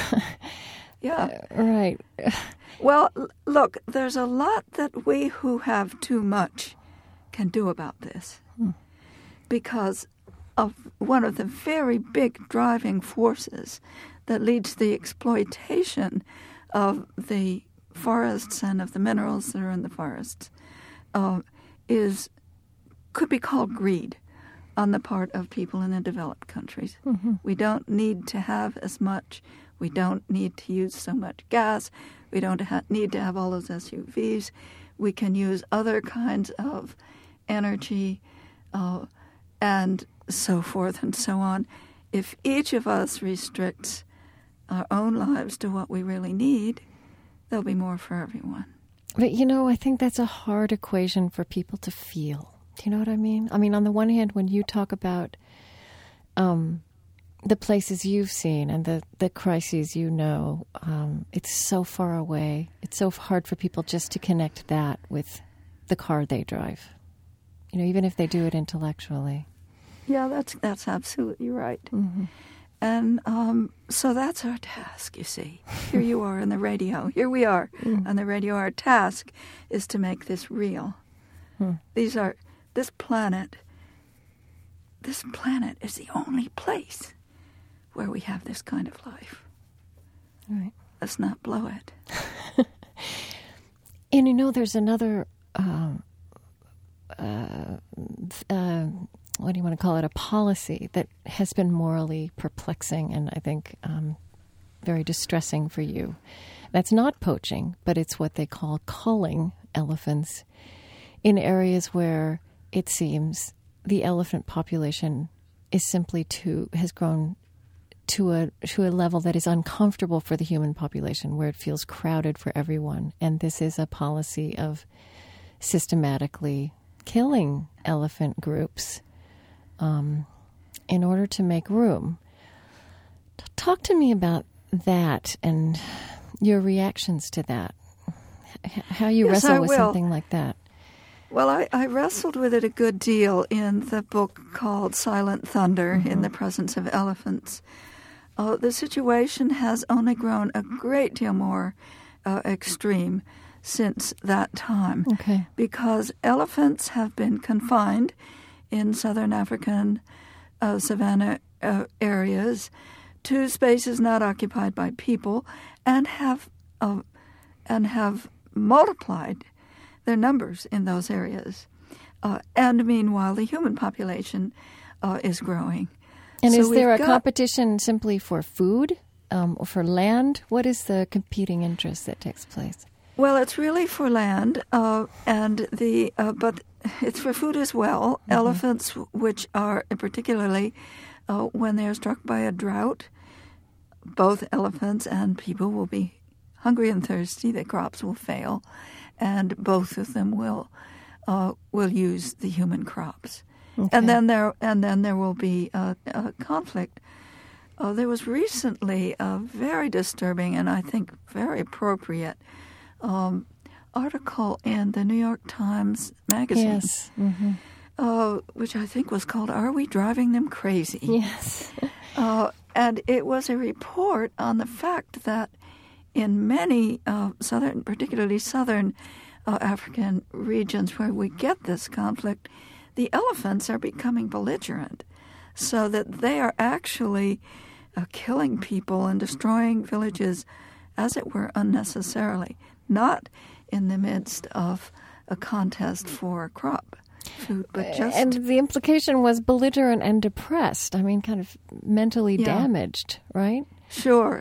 Yeah. Uh, right. Well, l- look, there's a lot that we who have too much can do about this. Hmm. Because of one of the very big driving forces that leads to the exploitation of the forests and of the minerals that are in the forests uh, is could be called greed on the part of people in the developed countries. Mm-hmm. We don't need to have as much. We don't need to use so much gas. We don't ha- need to have all those S U Vs. We can use other kinds of energy uh, and so forth and so on. If each of us restricts our own lives to what we really need, there'll be more for everyone. But, you know, I think that's a hard equation for people to feel. Do you know what I mean? I mean, on the one hand, when you talk about um, the places you've seen and the, the crises you know, um, it's so far away. It's so hard for people just to connect that with the car they drive, you know, even if they do it intellectually. Yeah, that's that's absolutely right. Mm-hmm. And um, so that's our task, you see. Here you are on the radio. Here we are mm. on the radio. Our task is to make this real. Mm. These are, this planet, this planet is the only place where we have this kind of life. Right. Let's not blow it. And you know, there's another, um, uh, uh, what do you want to call it, a policy that has been morally perplexing and I think um, very distressing for you. That's not poaching, but it's what they call culling elephants in areas where it seems the elephant population is simply too, has grown to a to a level that is uncomfortable for the human population, where it feels crowded for everyone. And this is a policy of systematically killing elephant groups um, in order to make room. Talk to me about that and your reactions to that, how you yes, wrestle I with will. something like that. Well, I, I wrestled with it a good deal in the book called Silent Thunder, mm-hmm. in the Presence of Elephants. Uh, the situation has only grown a great deal more uh, extreme since that time. Okay. Because elephants have been confined in southern African uh, savanna uh, areas to spaces not occupied by people, and have uh, and have multiplied their numbers in those areas. Uh, and meanwhile, the human population uh, is growing. And so is there a got, competition simply for food um, or for land? What is the competing interest that takes place? Well, it's really for land, uh, and the uh, but it's for food as well. Mm-hmm. Elephants, which are particularly uh, when they are struck by a drought, both elephants and people will be hungry and thirsty. The crops will fail, and both of them will uh, will use the human crops. Okay. And then there and then there will be a, a conflict. Uh, there was recently a very disturbing and I think very appropriate um, article in the New York Times Magazine, yes. mm-hmm. uh, which I think was called "Are We Driving Them Crazy?" Yes. uh, and it was a report on the fact that in many uh, southern, particularly southern uh, African regions where we get this conflict, the elephants are becoming belligerent, so that they are actually uh, killing people and destroying villages, as it were, unnecessarily, not in the midst of a contest for crop food, but just... And the implication was belligerent and depressed. I mean, kind of mentally yeah. damaged, right? Sure.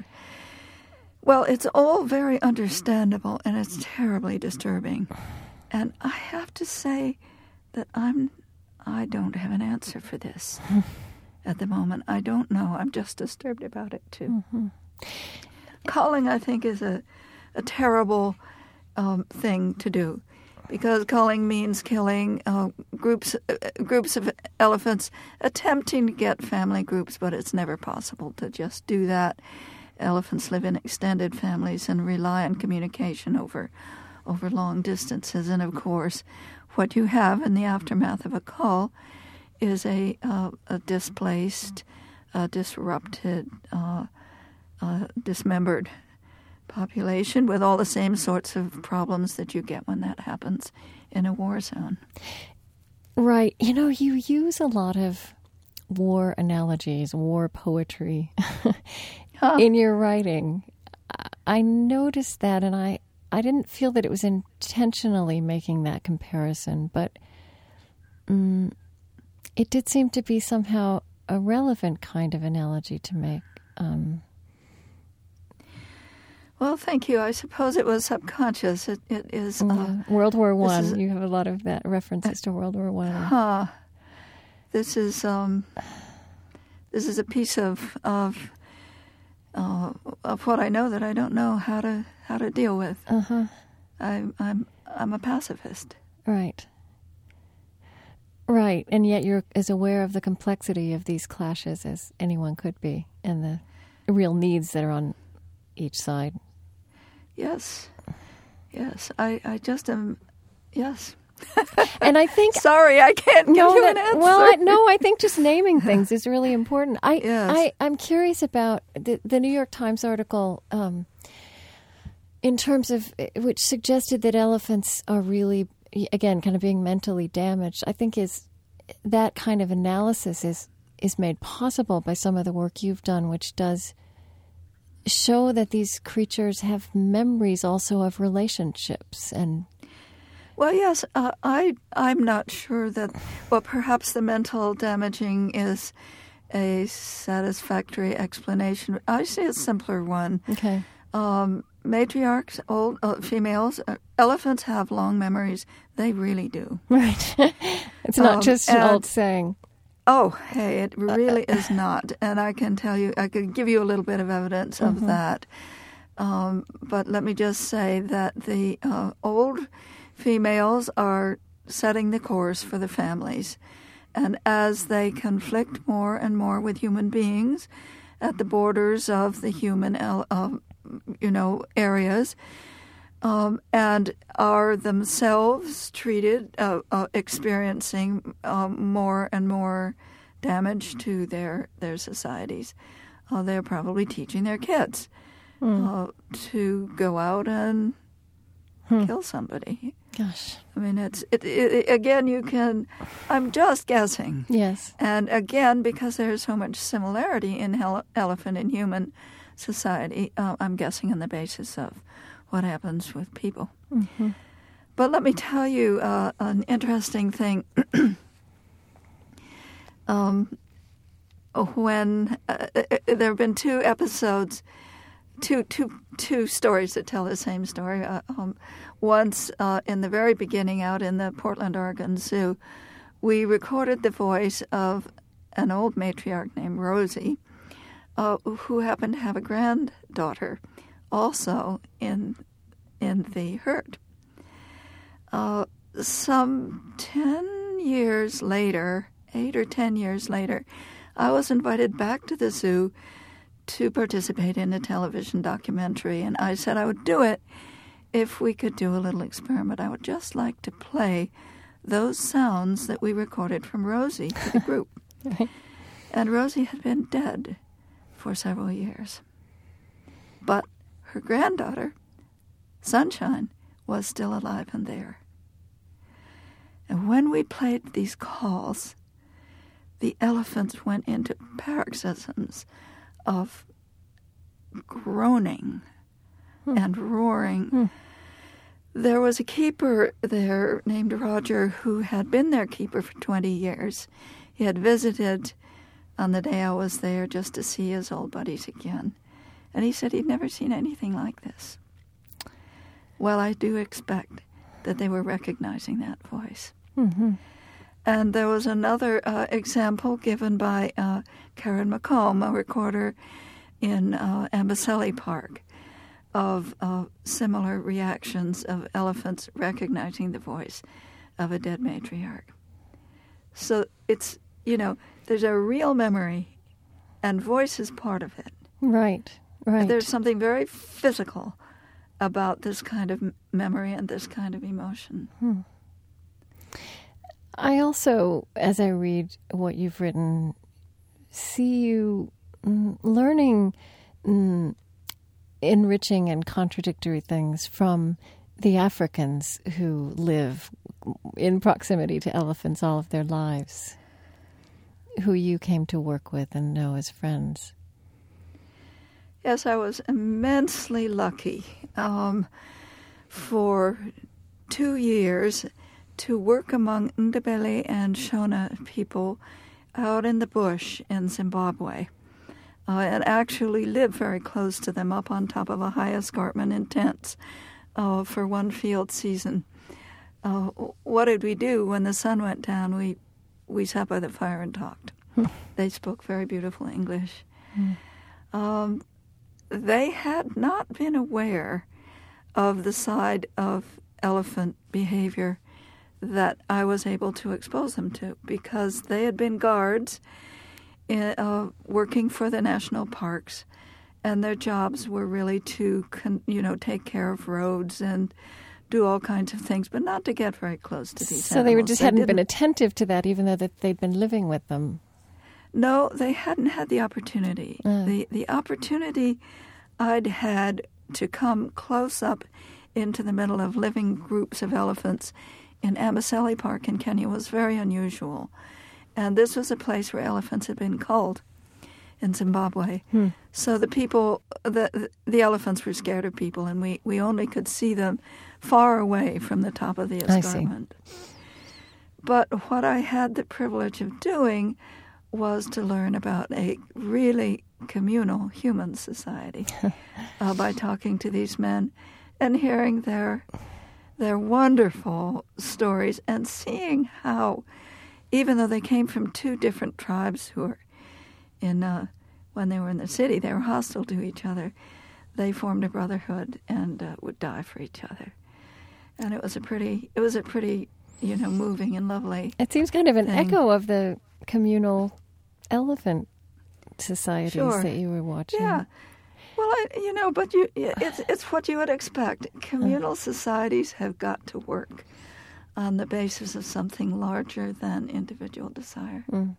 Well, it's all very understandable, and it's terribly disturbing. And I have to say that I'm, I don't have an answer for this at the moment. I don't know. I'm just disturbed about it, too. Mm-hmm. Culling, I think, is a, a terrible um, thing to do, because culling means killing uh, groups uh, groups of elephants, attempting to get family groups, but it's never possible to just do that. Elephants live in extended families and rely on communication over over long distances. And, of course, what you have in the aftermath of a cull is a, uh, a displaced, uh, disrupted, uh, uh, dismembered population with all the same sorts of problems that you get when that happens in a war zone. Right. You know, you use a lot of war analogies, war poetry huh. in your writing. I noticed that, and I, I didn't feel that it was intentionally making that comparison, but um, it did seem to be somehow a relevant kind of analogy to make. Um, well, thank you. I suppose it was subconscious. It, it is... Uh, yeah. World War One. Is, you have a lot of that references uh, to World War One. Huh. This is um, this is a piece of of uh, of what I know that I don't know how to how to deal with. Uh-huh. I'm I'm I'm a pacifist. Right. Right, and yet you're as aware of the complexity of these clashes as anyone could be, and the real needs that are on each side. Yes, yes. I I just am. Yes. And I think... Sorry, I can't give no, you that, an answer. Well, I, no, I think just naming things is really important. I, yes. I, I'm curious about the, the New York Times article um, in terms of... which suggested that elephants are really, again, kind of being mentally damaged. I think is that kind of analysis is, is made possible by some of the work you've done, which does show that these creatures have memories also of relationships and... Well, yes, uh, I, I'm not sure that, well, perhaps the mental damaging is a satisfactory explanation. I see a simpler one. Okay. Um, matriarchs, old uh, females, uh, elephants have long memories. They really do. Right. It's not um, just an and, old saying. Oh, hey, it really is not. And I can tell you, I could give you a little bit of evidence of mm-hmm. that. Um, but let me just say that the uh, old... females are setting the course for the families. And as they conflict more and more with human beings at the borders of the human, uh, you know, areas, um, and are themselves treated, uh, uh, experiencing uh, more and more damage to their, their societies, uh, they're probably teaching their kids mm. uh, to go out and hmm. kill somebody. Gosh. I mean, it's, it, it, again, you can, I'm just guessing. Yes. And again, because there's so much similarity in ele- elephant and human society, uh, I'm guessing on the basis of what happens with people. Mm-hmm. But let me tell you uh, an interesting thing. um, when uh, there have been two episodes, two, two, two stories that tell the same story. Uh, um, Once, uh, in the very beginning, out in the Portland, Oregon Zoo, we recorded the voice of an old matriarch named Rosie, uh, who happened to have a granddaughter also in in the herd. Uh, some ten years later, eight or ten years later, I was invited back to the zoo to participate in a television documentary, and I said I would do it if we could do a little experiment. I would just like to play those sounds that we recorded from Rosie to the group. Right. And Rosie had been dead for several years. But her granddaughter, Sunshine, was still alive and there. And when we played these calls, the elephants went into paroxysms of groaning hmm. and roaring. Hmm. There was a keeper there named Roger who had been their keeper for twenty years. He had visited on the day I was there just to see his old buddies again. And he said he'd never seen anything like this. Well, I do expect that they were recognizing that voice. Mm-hmm. And there was another uh, example given by uh, Karen McComb, a recorder in uh, Amboseli Park, of uh, similar reactions of elephants recognizing the voice of a dead matriarch. So it's, you know, there's a real memory, and voice is part of it. Right, right. There's something very physical about this kind of memory and this kind of emotion. Hmm. I also, as I read what you've written, see you mm, learning mm, enriching and contradictory things from the Africans who live in proximity to elephants all of their lives, who you came to work with and know as friends. Yes, I was immensely lucky um, for two years to work among Ndebele and Shona people out in the bush in Zimbabwe, uh, and actually live very close to them up on top of a high escarpment in tents uh, for one field season. Uh, what did we do when the sun went down? We we sat by the fire and talked. They spoke very beautiful English. Mm. Um, they had not been aware of the side of elephant behavior that I was able to expose them to, because they had been guards in, uh, working for the national parks, and their jobs were really to, con- you know, take care of roads and do all kinds of things, but not to get very close to these so animals. they were just they hadn't didn't... been attentive to that, even though that they'd been living with them. No, they hadn't had the opportunity. Uh. The the opportunity I'd had to come close up into the middle of living groups of elephants in Amboseli Park in Kenya was very unusual. And this was a place where elephants had been culled in Zimbabwe. Hmm. So the people, the the elephants were scared of people, and we, we only could see them far away from the top of the escarpment. But what I had the privilege of doing was to learn about a really communal human society uh, by talking to these men and hearing their their wonderful stories and seeing how, even though they came from two different tribes who were in, uh, when they were in the city, they were hostile to each other, they formed a brotherhood and uh, would die for each other. And it was a pretty, it was a pretty, you know, moving and lovely It seems kind of an thing. echo of the communal elephant societies Sure. that you were watching. Yeah. Well, I, you know, but you, it's it's what you would expect. Communal societies have got to work on the basis of something larger than individual desire. Mm.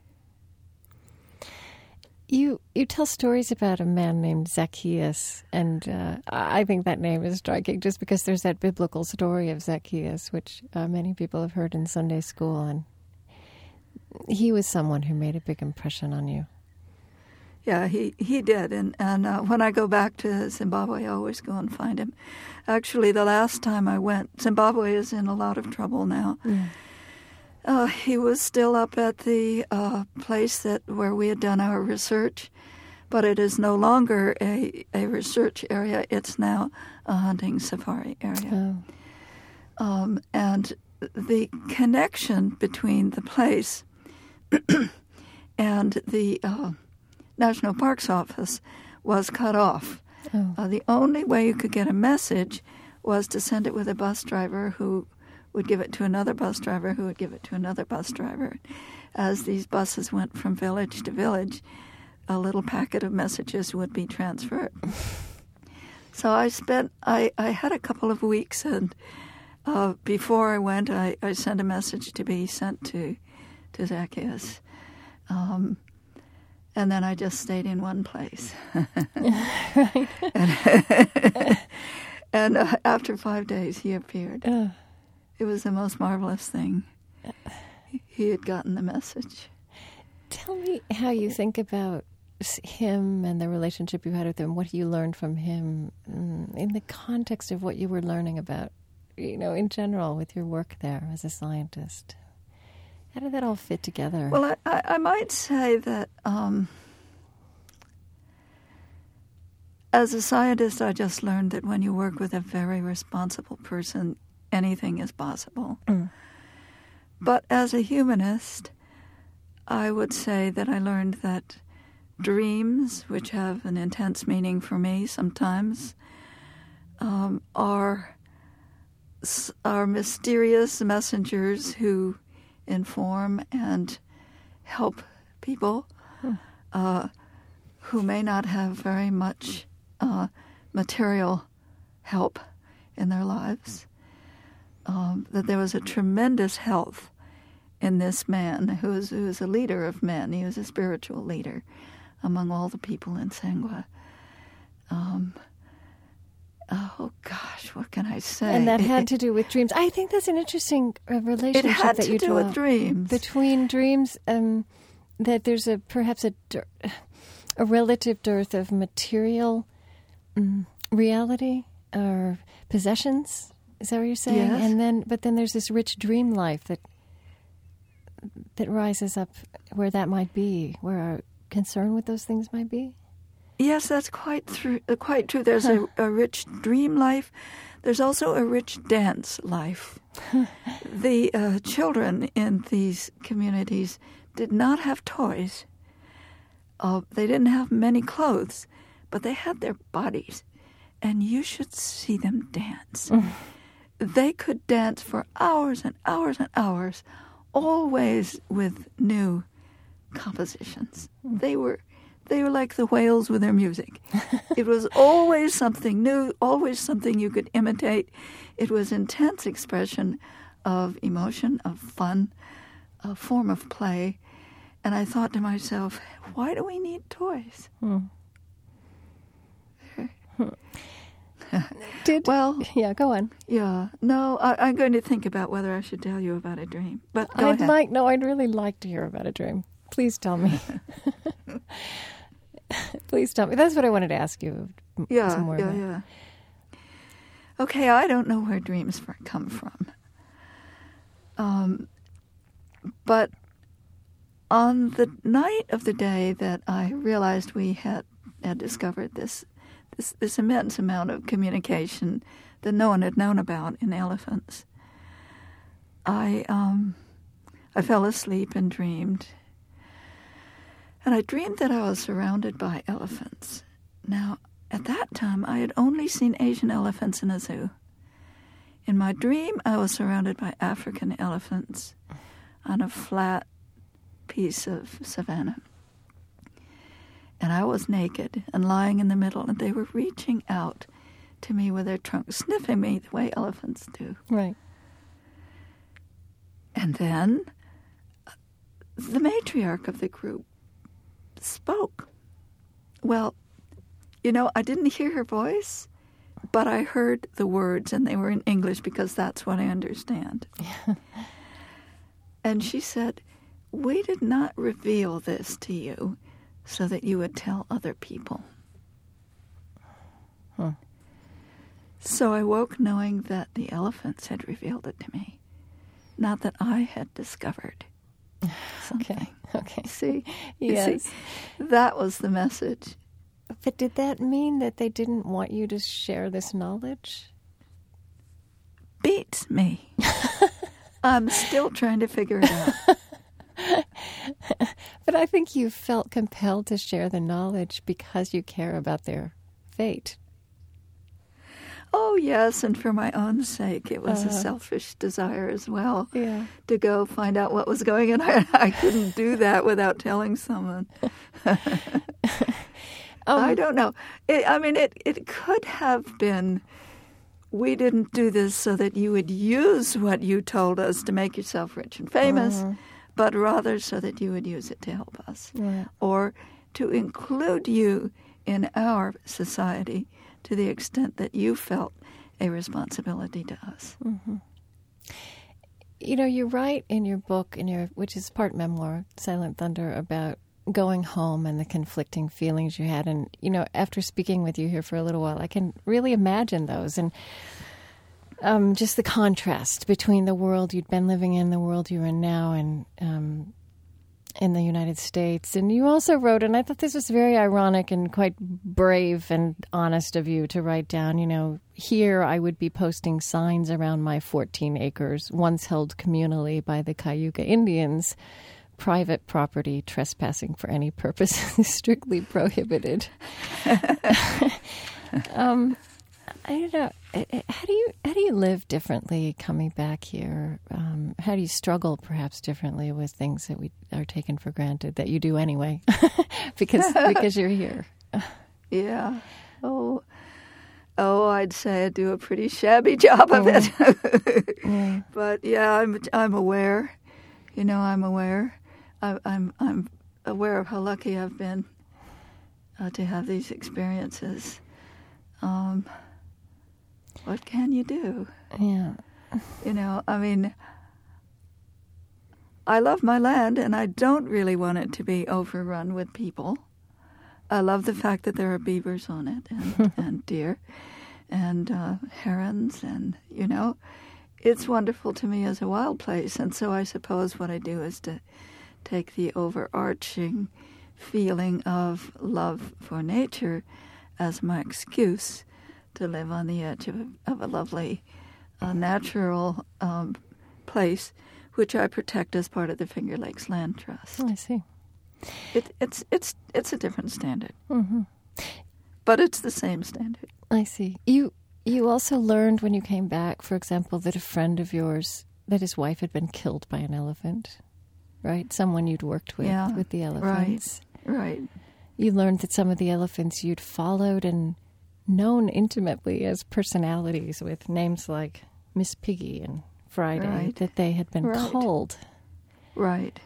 You you tell stories about a man named Zacchaeus, and uh, I think that name is striking just because there's that biblical story of Zacchaeus, which uh, many people have heard in Sunday school, and he was someone who made a big impression on you. Yeah, he, he did. And, and uh, when I go back to Zimbabwe, I always go and find him. Actually, the last time I went, Zimbabwe is in a lot of trouble now. Mm. Uh, he was still up at the uh, place that where we had done our research, but it is no longer a, a research area. It's now a hunting safari area. Oh. Um, and the connection between the place and the... Uh, National Parks office was cut off. Oh. Uh, the only way you could get a message was to send it with a bus driver who would give it to another bus driver who would give it to another bus driver. As these buses went from village to village, a little packet of messages would be transferred. So I spent, I, I had a couple of weeks, and uh, before I went, I, I sent a message to be sent to, to Zacchaeus. Um, and then I just stayed in one place. Right. and and uh, after five days, he appeared. Uh. It was the most marvelous thing. He had gotten the message. Tell me how you think about him and the relationship you had with him. What you learned from him in the context of what you were learning about, you know, in general with your work there as a scientist. How did that all fit together? Well, I, I, I might say that um, as a scientist, I just learned that when you work with a very responsible person, anything is possible. Mm. But as a humanist, I would say that I learned that dreams, which have an intense meaning for me sometimes, um, are are mysterious messengers who inform and help people hmm. uh, who may not have very much uh, material help in their lives. Um, that there was a tremendous health in this man who was, who was a leader of men. He was a spiritual leader among all the people in Sangwa. Um, oh, gosh, what can I say? And that it, had it, to do with dreams. I think that's an interesting uh, relationship it had that to you do draw with dreams. between dreams, um, that there's a perhaps a, a relative dearth of material um, reality or possessions. Is that what you're saying? Yes. And then, but then there's this rich dream life that that rises up where that might be, where our concern with those things might be. Yes, that's quite true. Uh, quite true. There's huh. a, a rich dream life. There's also a rich dance life. The uh, children in these communities did not have toys. Uh, they didn't have many clothes, but they had their bodies, and you should see them dance. They could dance for hours and hours and hours, always with new compositions. They were they were like the whales with their music. It was always something new, always something you could imitate. It was intense expression of emotion, of fun, a form of play. And I thought to myself, why do we need toys? Hmm. Did, well, yeah, go on. Yeah, no, I, I'm going to think about whether I should tell you about a dream. But go I'd ahead. like, no, I'd really like to hear about a dream. Please tell me. Please tell me. That's what I wanted to ask you. Yeah, some more yeah, about. yeah. Okay, I don't know where dreams come from. Um, but on the night of the day that I realized we had, had discovered this This, this immense amount of communication that no one had known about in elephants, I um, I fell asleep and dreamed. And I dreamed that I was surrounded by elephants. Now, at that time, I had only seen Asian elephants in a zoo. In my dream, I was surrounded by African elephants on a flat piece of savanna. And I was naked and lying in the middle, and they were reaching out to me with their trunks, sniffing me the way elephants do. Right. And then the matriarch of the group spoke. Well, you know, I didn't hear her voice, but I heard the words, and they were in English because that's what I understand. And she said, "We did not reveal this to you so that you would tell other people." Huh. So I woke knowing that the elephants had revealed it to me, not that I had discovered something. Okay, okay. See? Yes. You see? That was the message. But did that mean that they didn't want you to share this knowledge? Beats me. I'm still trying to figure it out. But I think you felt compelled to share the knowledge because you care about their fate. Oh, yes, and for my own sake. It was uh-huh. a selfish desire as well yeah. to go find out what was going on. I, I couldn't do that without telling someone. um, I don't know. It, I mean, it, it could have been, we didn't do this so that you would use what you told us to make yourself rich and famous, uh-huh. but rather so that you would use it to help us, yeah. or to include you in our society to the extent that you felt a responsibility to us. Mm-hmm. You know, you write in your book, in your which is part memoir, Silent Thunder, about going home and the conflicting feelings you had. And, you know, after speaking with you here for a little while, I can really imagine those. And um, just the contrast between the world you'd been living in, the world you're in now, and um, in the United States. And you also wrote, and I thought this was very ironic and quite brave and honest of you to write down, you know, here I would be posting signs around my fourteen acres, once held communally by the Cayuga Indians. Private property, trespassing for any purpose is strictly prohibited. um, I don't know. How do you how do you live differently coming back here? Um, how do you struggle perhaps differently with things that we are taken for granted that you do anyway, because because you're here? Yeah. Oh. Oh, I'd say I do a pretty shabby job of yeah. it. yeah. But yeah, I'm I'm aware. You know, I'm aware. I, I'm I'm aware of how lucky I've been uh, to have these experiences. Um, what can you do? Yeah. You know, I mean, I love my land, and I don't really want it to be overrun with people. I love the fact that there are beavers on it, and, and deer, and uh, herons, and, you know, it's wonderful to me as a wild place. And so I suppose what I do is to take the overarching feeling of love for nature as my excuse to live on the edge of a, of a lovely uh, natural um, place, which I protect as part of the Finger Lakes Land Trust. Oh, I see. It, it's it's it's a different standard, mm-hmm. but it's the same standard. I see. You you also learned when you came back, for example, that a friend of yours, that his wife had been killed by an elephant, right? Someone you'd worked with yeah, with the elephants. Right, right. You learned that some of the elephants you'd followed and known intimately as personalities with names like Miss Piggy and Friday, right. that they had been right. culled. Right.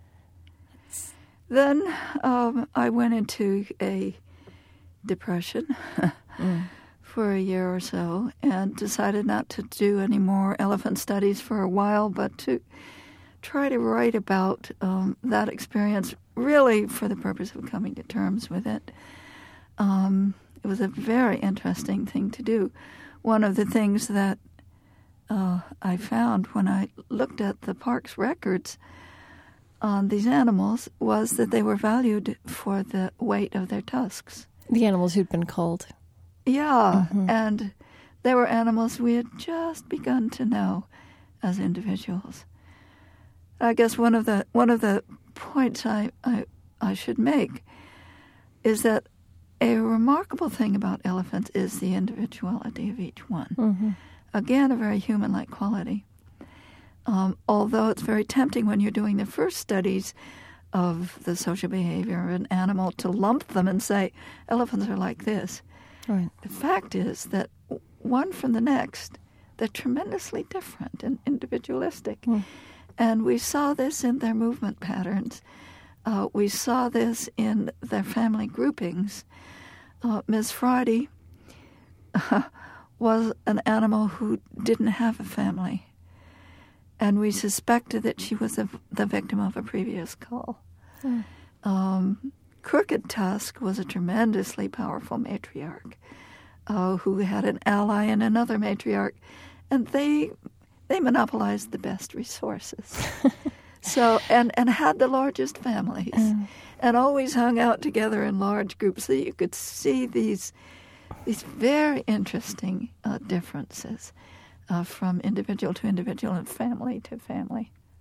Then um, I went into a depression mm. for a year or so and decided not to do any more elephant studies for a while, but to try to write about um, that experience, really for the purpose of coming to terms with it. Um, it was a very interesting thing to do. One of the things that uh, I found when I looked at the park's records on these animals was that they were valued for the weight of their tusks. The animals who'd been culled. Yeah, mm-hmm. and they were animals we had just begun to know as individuals. I guess one of the one of the points I, I, I should make is that a remarkable thing about elephants is the individuality of each one. Mm-hmm. Again, a very human-like quality. Um, although it's very tempting when you're doing the first studies of the social behavior of an animal to lump them and say, elephants are like this. Right. The fact is that one from the next, they're tremendously different and individualistic. Mm. And we saw this in their movement patterns. Uh, we saw this in their family groupings. Uh, Miss Friday uh, was an animal who didn't have a family. And we suspected that she was a, the victim of a previous cull. Mm. Um, Crooked Tusk was a tremendously powerful matriarch uh, who had an ally in another matriarch, and they they monopolized the best resources. so and, and had the largest families, mm. and always hung out together in large groups, so you could see these these very interesting uh, differences. Uh, from individual to individual and family to family.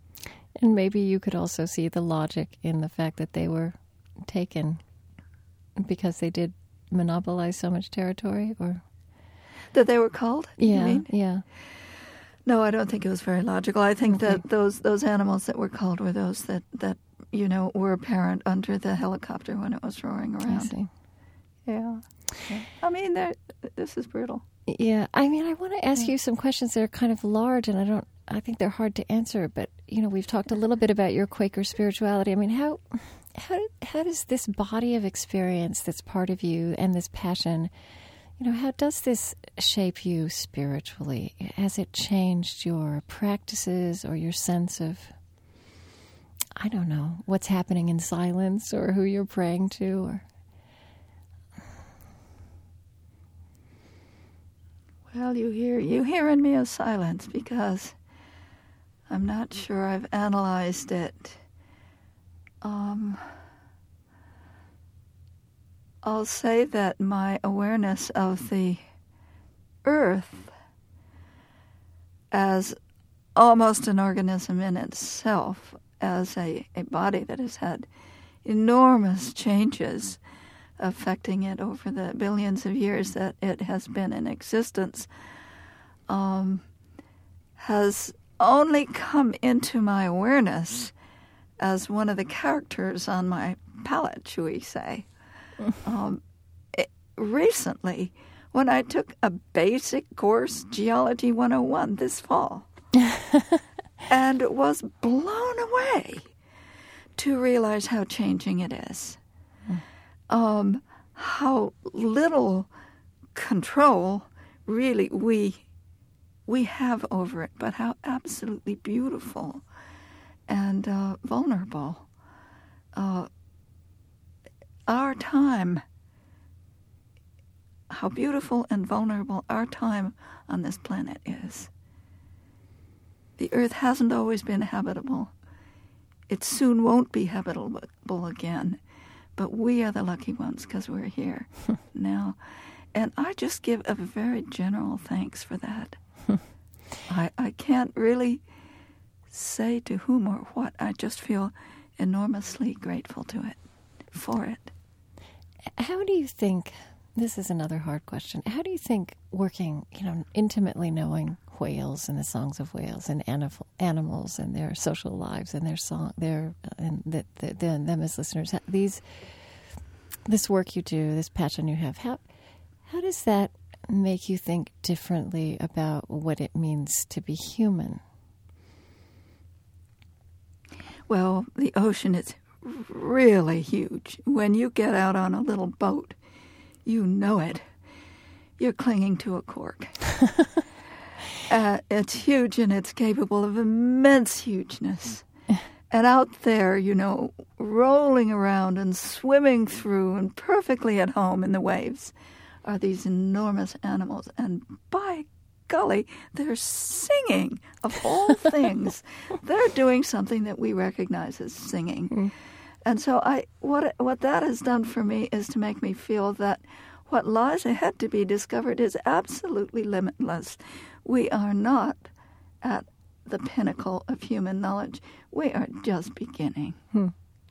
And maybe you could also see the logic in the fact that they were taken because they did monopolize so much territory, or that they were culled. Yeah, you mean? yeah. No, I don't think it was very logical. I think Okay. that those those animals that were culled were those that that you know were apparent under the helicopter when it was roaring around. I see. Yeah. yeah. I mean, they're- this is brutal. Yeah, I mean, I want to ask you some questions that are kind of large, and I don't. I think they're hard to answer. But you know, we've talked a little bit about your Quaker spirituality. I mean, how how how does this body of experience that's part of you and this passion, you know, how does this shape you spiritually? Has it changed your practices or your sense of, I don't know, what's happening in silence or who you're praying to, or? Well, you hear you hear in me a silence because I'm not sure I've analyzed it. Um, I'll say that my awareness of the earth as almost an organism in itself, as a, a body that has had enormous changes affecting it over the billions of years that it has been in existence, um, has only come into my awareness as one of the characters on my palette, shall we say. um, it, recently, when I took a basic course, Geology one oh one, this fall, and was blown away to realize how changing it is. Um, how little control really we we have over it, but how absolutely beautiful and uh, vulnerable uh, our time, how beautiful and vulnerable our time on this planet is. The earth hasn't always been habitable. It soon won't be habitable again. But we are the lucky ones because we're here now. And I just give a very general thanks for that. I, I can't really say to whom or what. I just feel enormously grateful to it, for it. How do you think, this is another hard question, how do you think working, you know, intimately knowing whales and the songs of whales and anif- animals and their social lives and their song, their and the, the, the, them as listeners, these, this work you do, this passion you have, how how does that make you think differently about what it means to be human? Well, the ocean is really huge. When you get out on a little boat, you know it. You're clinging to a cork. uh, it's huge and it's capable of immense hugeness. And out there, you know, rolling around and swimming through and perfectly at home in the waves are these enormous animals. And by golly, they're singing, of all things. They're doing something that we recognize as singing. Mm. And so I, what what that has done for me is to make me feel that what lies ahead to be discovered is absolutely limitless. We are not at the pinnacle of human knowledge. We are just beginning. Hmm.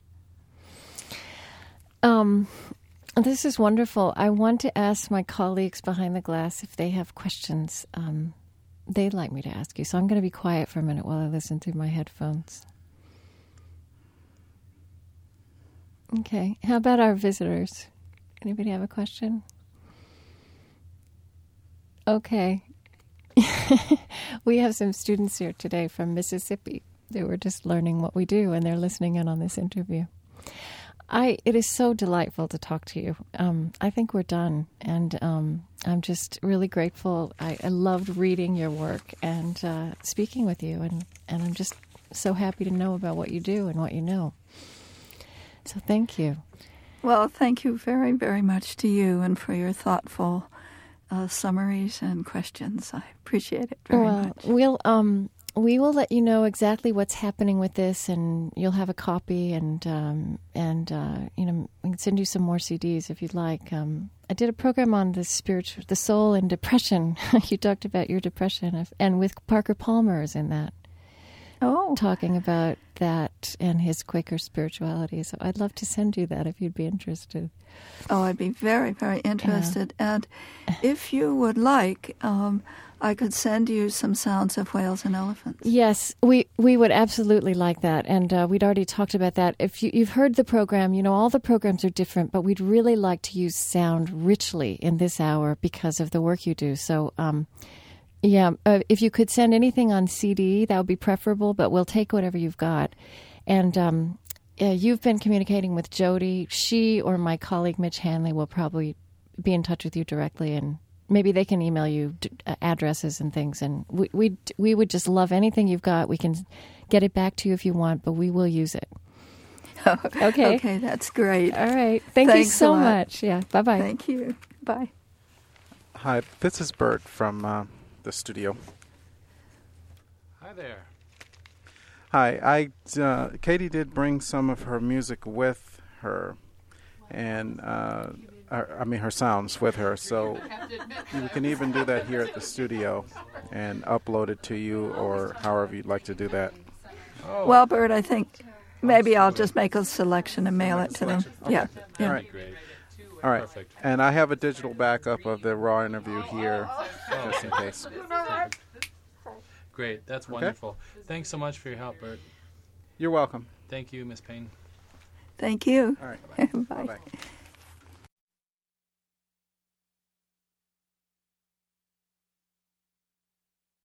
Um, this is wonderful. I want to ask my colleagues behind the glass if they have questions um, they'd like me to ask you. So I'm going to be quiet for a minute while I listen through my headphones. Okay. How about our visitors? Anybody have a question? Okay. We have some students here today from Mississippi. They were just learning what we do, and they're listening in on this interview. I it is so delightful to talk to you. Um, I think we're done, and um, I'm just really grateful. I, I loved reading your work and uh, speaking with you, and, and I'm just so happy to know about what you do and what you know. So thank you. Well, thank you very, very much to you and for your thoughtful uh, summaries and questions. I appreciate it very well, much. We'll um we will let you know exactly what's happening with this, and you'll have a copy, and um and uh, you know, we can send you some more C Ds if you'd like. Um, I did a program on the spiritual, the soul, and depression. You talked about your depression, and with Parker Palmer is in that. Oh. talking about that and his Quaker spirituality. So I'd love to send you that if you'd be interested. Oh, I'd be very, very interested. Yeah. And if you would like, um, I could send you some sounds of whales and elephants. Yes, we, we would absolutely like that. And uh, we'd already talked about that. If you, you've heard the program, you know, all the programs are different, but we'd really like to use sound richly in this hour because of the work you do. So, um, yeah, uh, if you could send anything on C D, that would be preferable, but we'll take whatever you've got. And um, uh, you've been communicating with Jody. She or my colleague Mitch Hanley will probably be in touch with you directly, and maybe they can email you d- uh, addresses and things. And we we we would just love anything you've got. We can get it back to you if you want, but we will use it. Okay. Okay, that's great. All right. Thank Thanks you so a lot. much. Yeah. Bye-bye. Thank you. Bye. Hi, this is Bert from uh, the studio. Hi there. Hi, I uh, Katie did bring some of her music with her, and uh, her, I mean her sounds with her. So you can even do that here at the studio and upload it to you, or however you'd like to do that. Oh. Well, Bert, I think maybe I'll just make a selection and mail it to them. Okay. Yeah. yeah. All right. Great. All right. Perfect. And I have a digital backup of the raw interview here, just in case. Great. That's wonderful. Thanks so much for your help, Bert. You're welcome. Thank you, Miss Payne. Thank you. All right. Bye. Bye-bye.